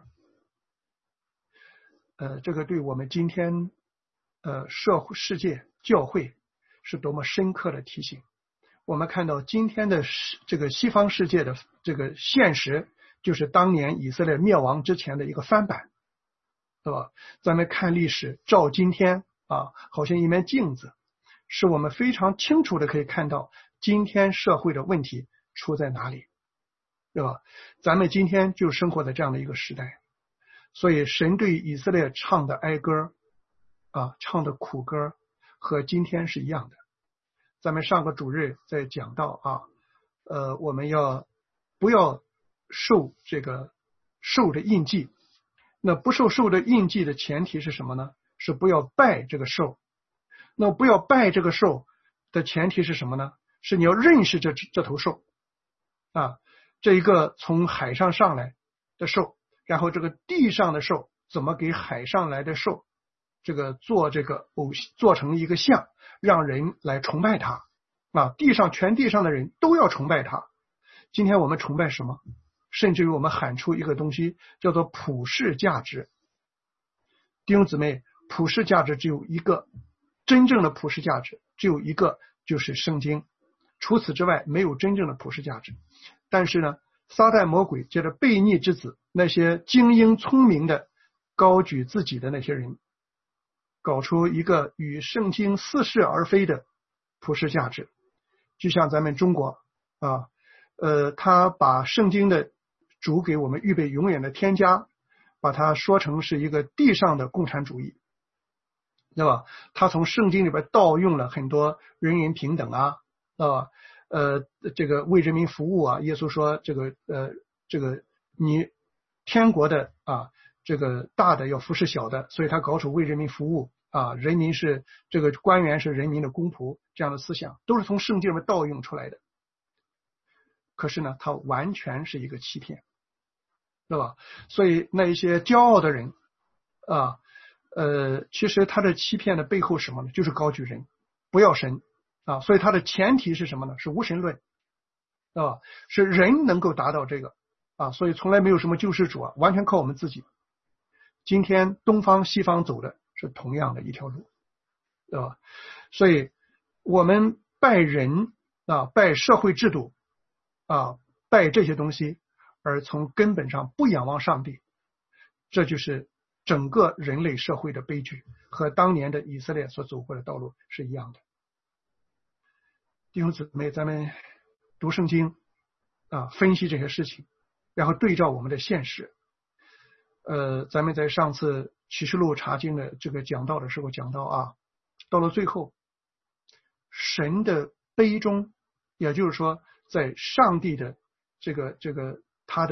这个对我们今天社会世界教会是多么深刻的提醒。我们看到今天的这个西方世界的这个现实，就是当年以色列灭亡之前的一个翻版，对吧？咱们看历史，照今天啊，好像一面镜子，是我们非常清楚的可以看到今天社会的问题出在哪里，对吧？咱们今天就生活在这样的一个时代，所以神对以色列唱的哀歌啊，唱的苦歌和今天是一样的。咱们上个主日在讲到啊，我们不要受这个兽的印记。那不受兽的印记的前提是什么呢？是不要拜这个兽。那不要拜这个兽的前提是什么呢？是你要认识这头兽啊，这一个从海上上来的兽，然后这个地上的兽怎么给海上来的兽这个做成一个像，让人来崇拜它啊！全地上的人都要崇拜它。今天我们崇拜什么？甚至于我们喊出一个东西叫做普世价值。弟兄姊妹，普世价值只有一个，真正的普世价值只有一个，就是圣经。除此之外，没有真正的普世价值。但是呢，撒旦魔鬼借着悖逆之子，那些精英聪明的高举自己的那些人，搞出一个与圣经似是而非的普世价值。就像咱们中国啊，他把圣经的主给我们预备永远的天家，把它说成是一个地上的共产主义，对吧？他从圣经里边盗用了很多人人平等啊，这个为人民服务啊。耶稣说这个你天国的啊，这个大的要服侍小的，所以他搞出为人民服务啊，人民是这个官员是人民的公仆，这样的思想都是从圣经里面盗用出来的。可是呢，它完全是一个欺骗，对吧？所以那一些骄傲的人啊，其实他的欺骗的背后是什么呢？就是高举人，不要神啊。所以他的前提是什么呢？是无神论啊，是人能够达到这个啊。所以从来没有什么救世主啊，完全靠我们自己。今天东方西方走的是同样的一条路，对吧？所以我们拜人啊，拜社会制度啊，拜这些东西，而从根本上不仰望上帝，这就是整个人类社会的悲剧，和当年的以色列所走过的道路是一样的。弟兄姊妹，咱们读圣经啊，分析这些事情，然后对照我们的现实。咱们在上次启示录查经的这个讲道的时候讲到啊，到了最后，神的杯中，也就是说在上帝的他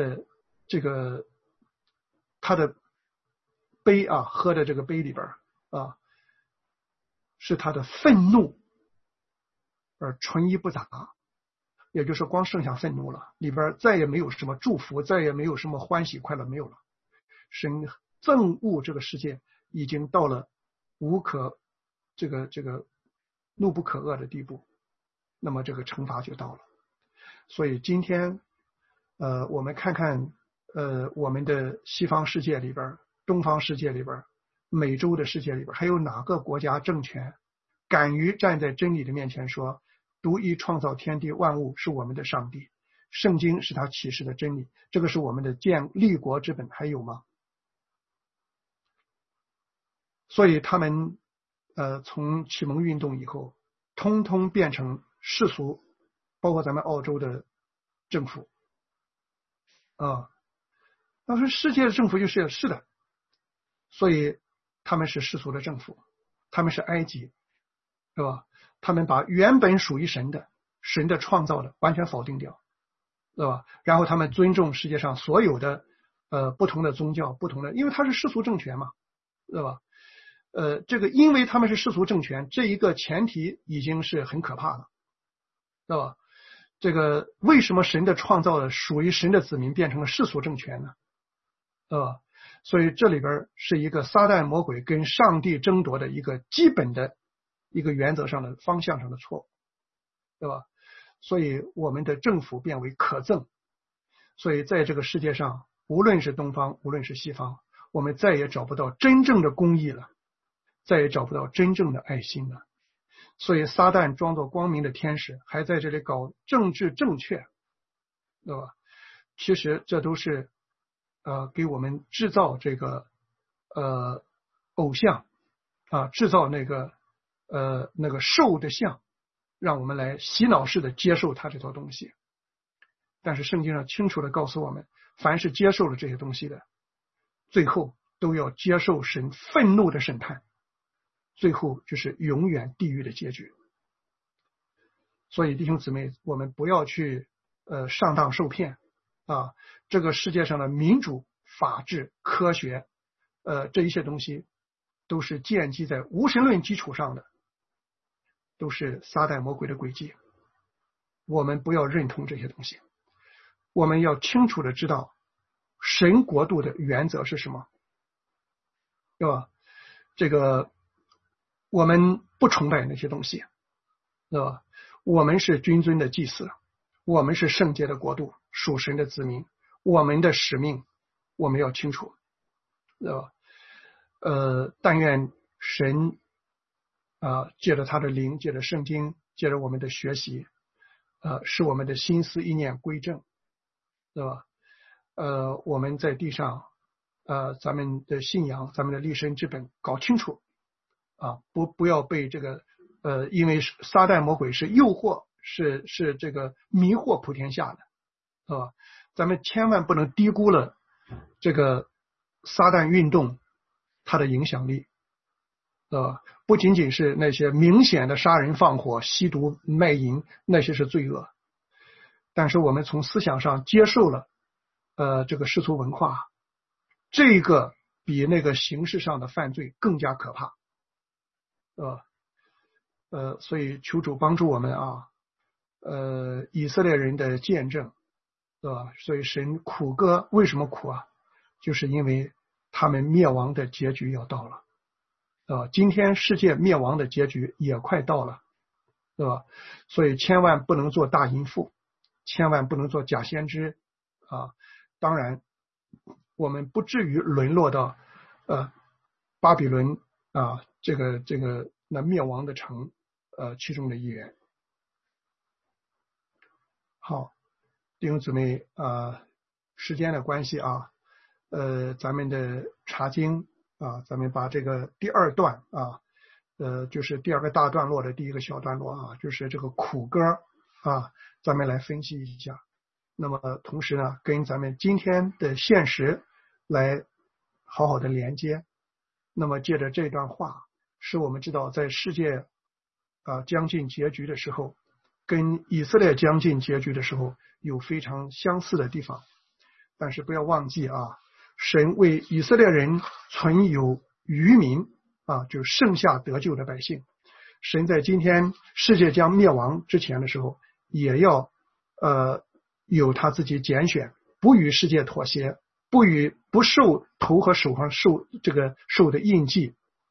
的杯啊，喝的这个杯里边啊，是他的愤怒而纯一不杂，也就是光剩下愤怒了，里边再也没有什么祝福，再也没有什么欢喜快乐，没有了。神憎恶这个世界已经到了怒不可遏的地步，那么这个惩罚就到了。所以今天我们看看我们的西方世界里边，东方世界里边，美洲的世界里边，还有哪个国家政权敢于站在真理的面前说独一创造天地万物是我们的上帝，圣经是他启示的真理，这个是我们的立国之本，还有吗？所以他们从启蒙运动以后，通通变成世俗包括咱们澳洲的政府啊。那说世界的政府是的，所以他们是世俗的政府，他们是埃及，是吧？他们把原本属于神的创造的完全否定掉，对吧？然后他们尊重世界上所有的不同的宗教，不同的，因为他是世俗政权嘛，对吧？这个因为他们是世俗政权，这一个前提已经是很可怕的，对吧？这个为什么神的创造的属于神的子民变成了世俗政权呢？所以这里边是一个撒旦魔鬼跟上帝争夺的一个基本的一个原则上的方向上的错误，对吧？所以我们的政府变为可憎，所以在这个世界上，无论是东方，无论是西方，我们再也找不到真正的公义了，再也找不到真正的爱心了。所以撒旦装作光明的天使，还在这里搞政治正确，对吧？其实这都是给我们制造这个偶像啊，制造那个兽的像，让我们来洗脑式的接受他这套东西。但是圣经上清楚的告诉我们，凡是接受了这些东西的，最后都要接受神愤怒的审判，最后就是永远地狱的结局。所以弟兄姊妹，我们不要去上当受骗啊！这个世界上的民主、法治、科学，这一切东西都是建基在无神论基础上的，都是撒旦魔鬼的诡计。我们不要认同这些东西，我们要清楚的知道神国度的原则是什么，对吧？这个我们不崇拜那些东西，对吧？我们是君尊的祭司，我们是圣洁的国度，属神的子民，我们的使命我们要清楚，对吧？但愿神借着他的灵，借着圣经，借着我们的学习，使我们的心思意念归正，对吧？我们在地上咱们的信仰，咱们的立身之本搞清楚啊，不要被这个因为撒旦魔鬼是诱惑，是这个迷惑普天下的，是吧？咱们千万不能低估了这个撒旦运动它的影响力，不仅仅是那些明显的杀人放火、吸毒卖淫，那些是罪恶，但是我们从思想上接受了这个世俗文化，这个比那个形式上的犯罪更加可怕，所以求主帮助我们啊，以色列人的见证，对吧？所以神苦歌为什么苦啊？就是因为他们灭亡的结局要到了，今天世界灭亡的结局也快到了，对吧？所以千万不能做大淫妇，千万不能做假先知啊！当然，我们不至于沦落到巴比伦啊这个那灭亡的城其中的一员。好，弟兄姊妹时间的关系啊，咱们的查经啊，咱们把这个第二段啊，就是第二个大段落的第一个小段落啊，就是这个苦歌啊，咱们来分析一下。那么同时呢，跟咱们今天的现实来好好的连接。那么借着这段话，使我们知道在世界将近结局的时候，跟以色列将近结局的时候有非常相似的地方。但是不要忘记啊，神为以色列人存有余民啊，就是剩下得救的百姓。神在今天世界将灭亡之前的时候，也要有他自己拣选，不与世界妥协，不受头和手上受的印记，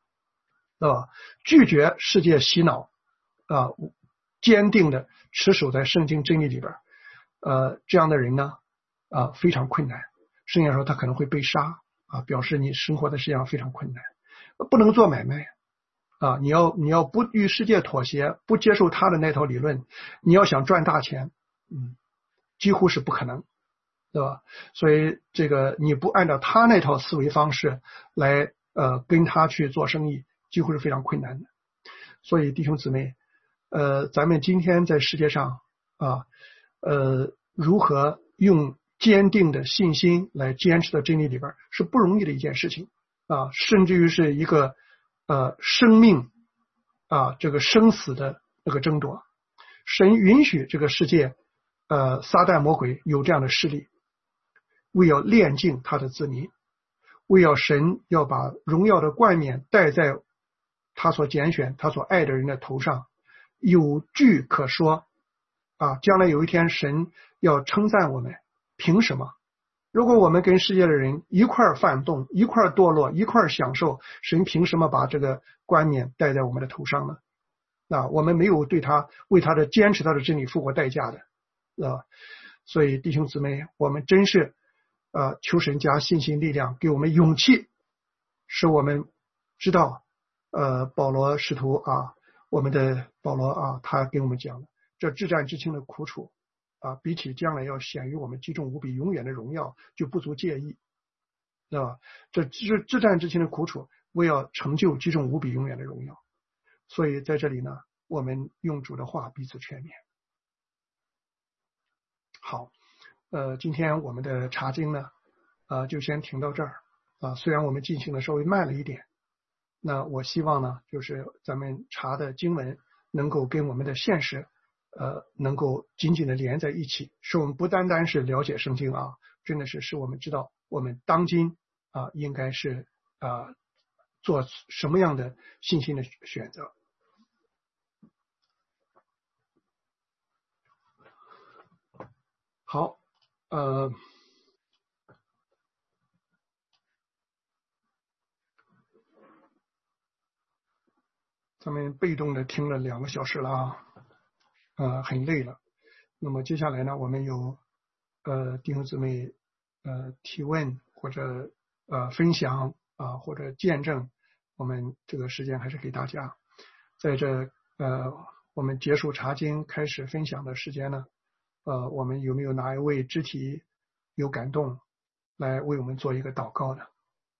拒绝世界洗脑坚定的持守在圣经真理里边，这样的人呢非常困难。圣经说他可能会被杀表示你生活的世界上非常困难，不能做买卖你要不与世界妥协，不接受他的那套理论，你要想赚大钱几乎是不可能，对吧？所以这个你不按照他那套思维方式来跟他去做生意，几乎是非常困难的。所以弟兄姊妹咱们今天在世界上啊，如何用坚定的信心来坚持到真理里边，是不容易的一件事情啊，甚至于是一个生命啊这个生死的那个争夺。神允许这个世界撒旦魔鬼有这样的势力，为要炼净他的子民，为要神要把荣耀的冠冕戴在他所拣选他所爱的人的头上，有据可说啊，将来有一天神要称赞我们，凭什么？如果我们跟世界的人一块犯动，一块堕落，一块享受，神凭什么把这个冠冕戴在我们的头上呢？啊，我们没有对他为他的坚持他的真理付过代价的啊，所以弟兄姊妹，我们真是求神加信心力量，给我们勇气，使我们知道保罗使徒啊，我们的保罗啊，他给我们讲了这至战至轻的苦楚啊，比起将来要显于我们极重无比永远的荣耀，就不足介意，知道吧？这至战至轻的苦楚，为要成就极重无比永远的荣耀。所以在这里呢，我们用主的话彼此劝勉。好，今天我们的查经呢，就先停到这儿啊。虽然我们进行的稍微慢了一点，那我希望呢，就是咱们查的经文能够跟我们的现实，能够紧紧的连在一起，使我们不单单是了解圣经啊，真的是使我们知道我们当今啊应该是做什么样的信心的选择。好，咱们被动的听了2个小时了啊，很累了。那么接下来呢，我们有弟兄姊妹提问或者分享啊或者见证，我们这个时间还是给大家。在这我们结束查经开始分享的时间呢，我们有没有哪一位肢体有感动来为我们做一个祷告的？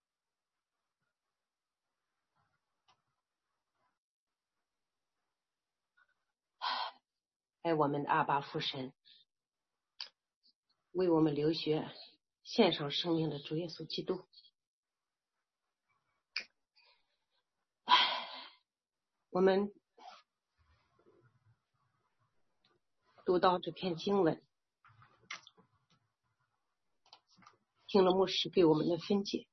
爱我们的阿爸父神，为我们流血献上生命的主耶稣基督，我们读到这篇经文，听了牧师给我们的分解，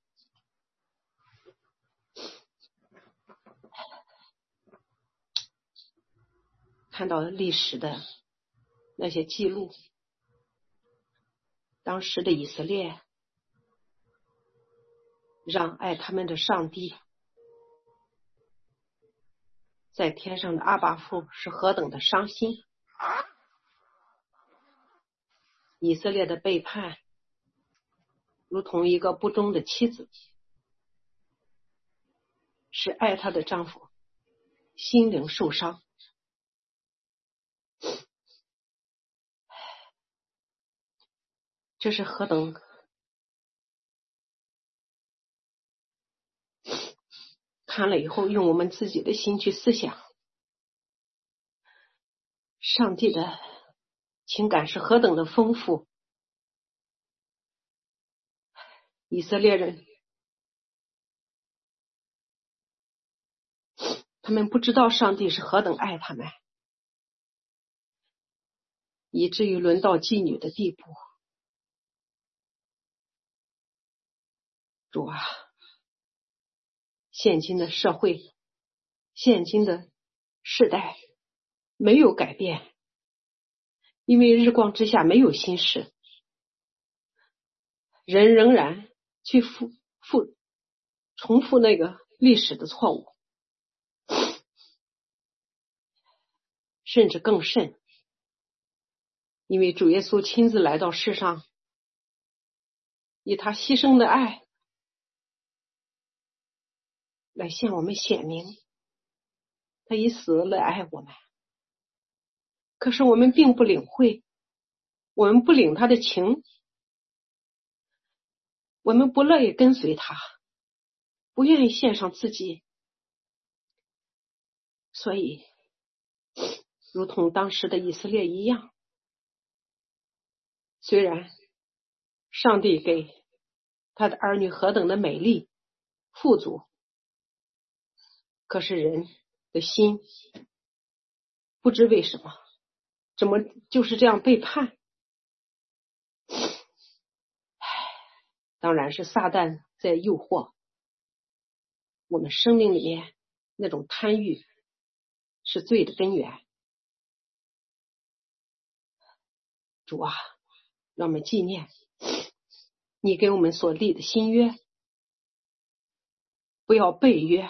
看到历史的那些记录，当时的以色列让爱他们的上帝在天上的阿爸父是何等的伤心，以色列的背叛如同一个不忠的妻子，使爱她的丈夫心灵受伤。这是何等看了以后用我们自己的心去思想，上帝的情感是何等的丰富。以色列人他们不知道上帝是何等爱他们，以至于沦到妓女的地步。主啊，现今的社会，现今的世代没有改变，因为日光之下没有新事，人仍然去重复那个历史的错误，甚至更甚，因为主耶稣亲自来到世上，以他牺牲的爱来向我们显明，他以死来爱我们。可是我们并不领会，我们不领他的情，我们不乐意跟随他，不愿意献上自己。所以如同当时的以色列一样， 虽然上帝给他的儿女何等的美丽富足，可是人的心不知为什么怎么就是这样背叛。当然是撒旦在诱惑我们生命里面，那种贪欲是罪的根源。主啊，让我们纪念你给我们所立的新约，不要背约。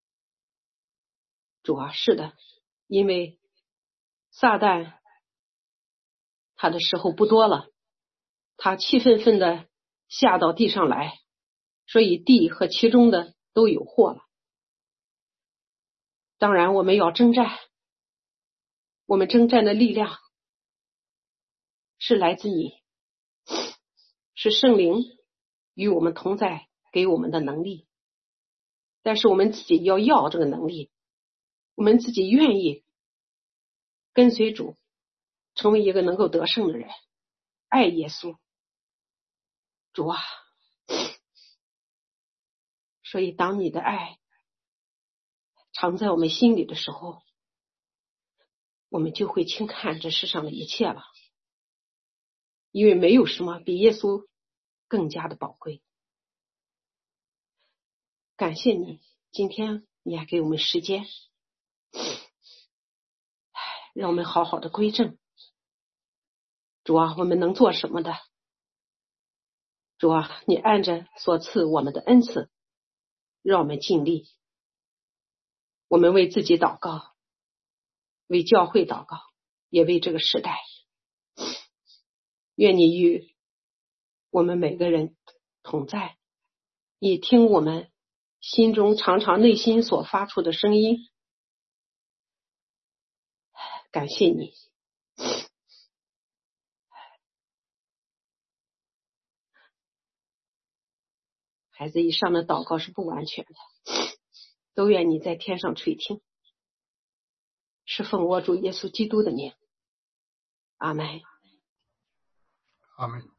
主啊，是的，因为撒旦他的时候不多了，他气愤愤的下到地上来，所以地和其中的都有祸了。当然我们要征战，我们征战的力量是来自你，是圣灵与我们同在给我们的能力，但是我们自己要这个能力，我们自己愿意跟随主，成为一个能够得胜的人，爱耶稣。主啊，所以当你的爱藏在我们心里的时候，我们就会轻看这世上的一切了，因为没有什么比耶稣更加的宝贵。感谢你，今天你还给我们时间，让我们好好的归正。主啊，我们能做什么的？主啊，你按着所赐我们的恩赐，让我们尽力。我们为自己祷告，为教会祷告，也为这个时代。愿你与我们每个人同在，你听我们心中常常内心所发出的声音。感谢你。孩子以上的祷告是不完全的，都愿你在天上垂听，是奉我主耶稣基督的名。阿们。 阿们。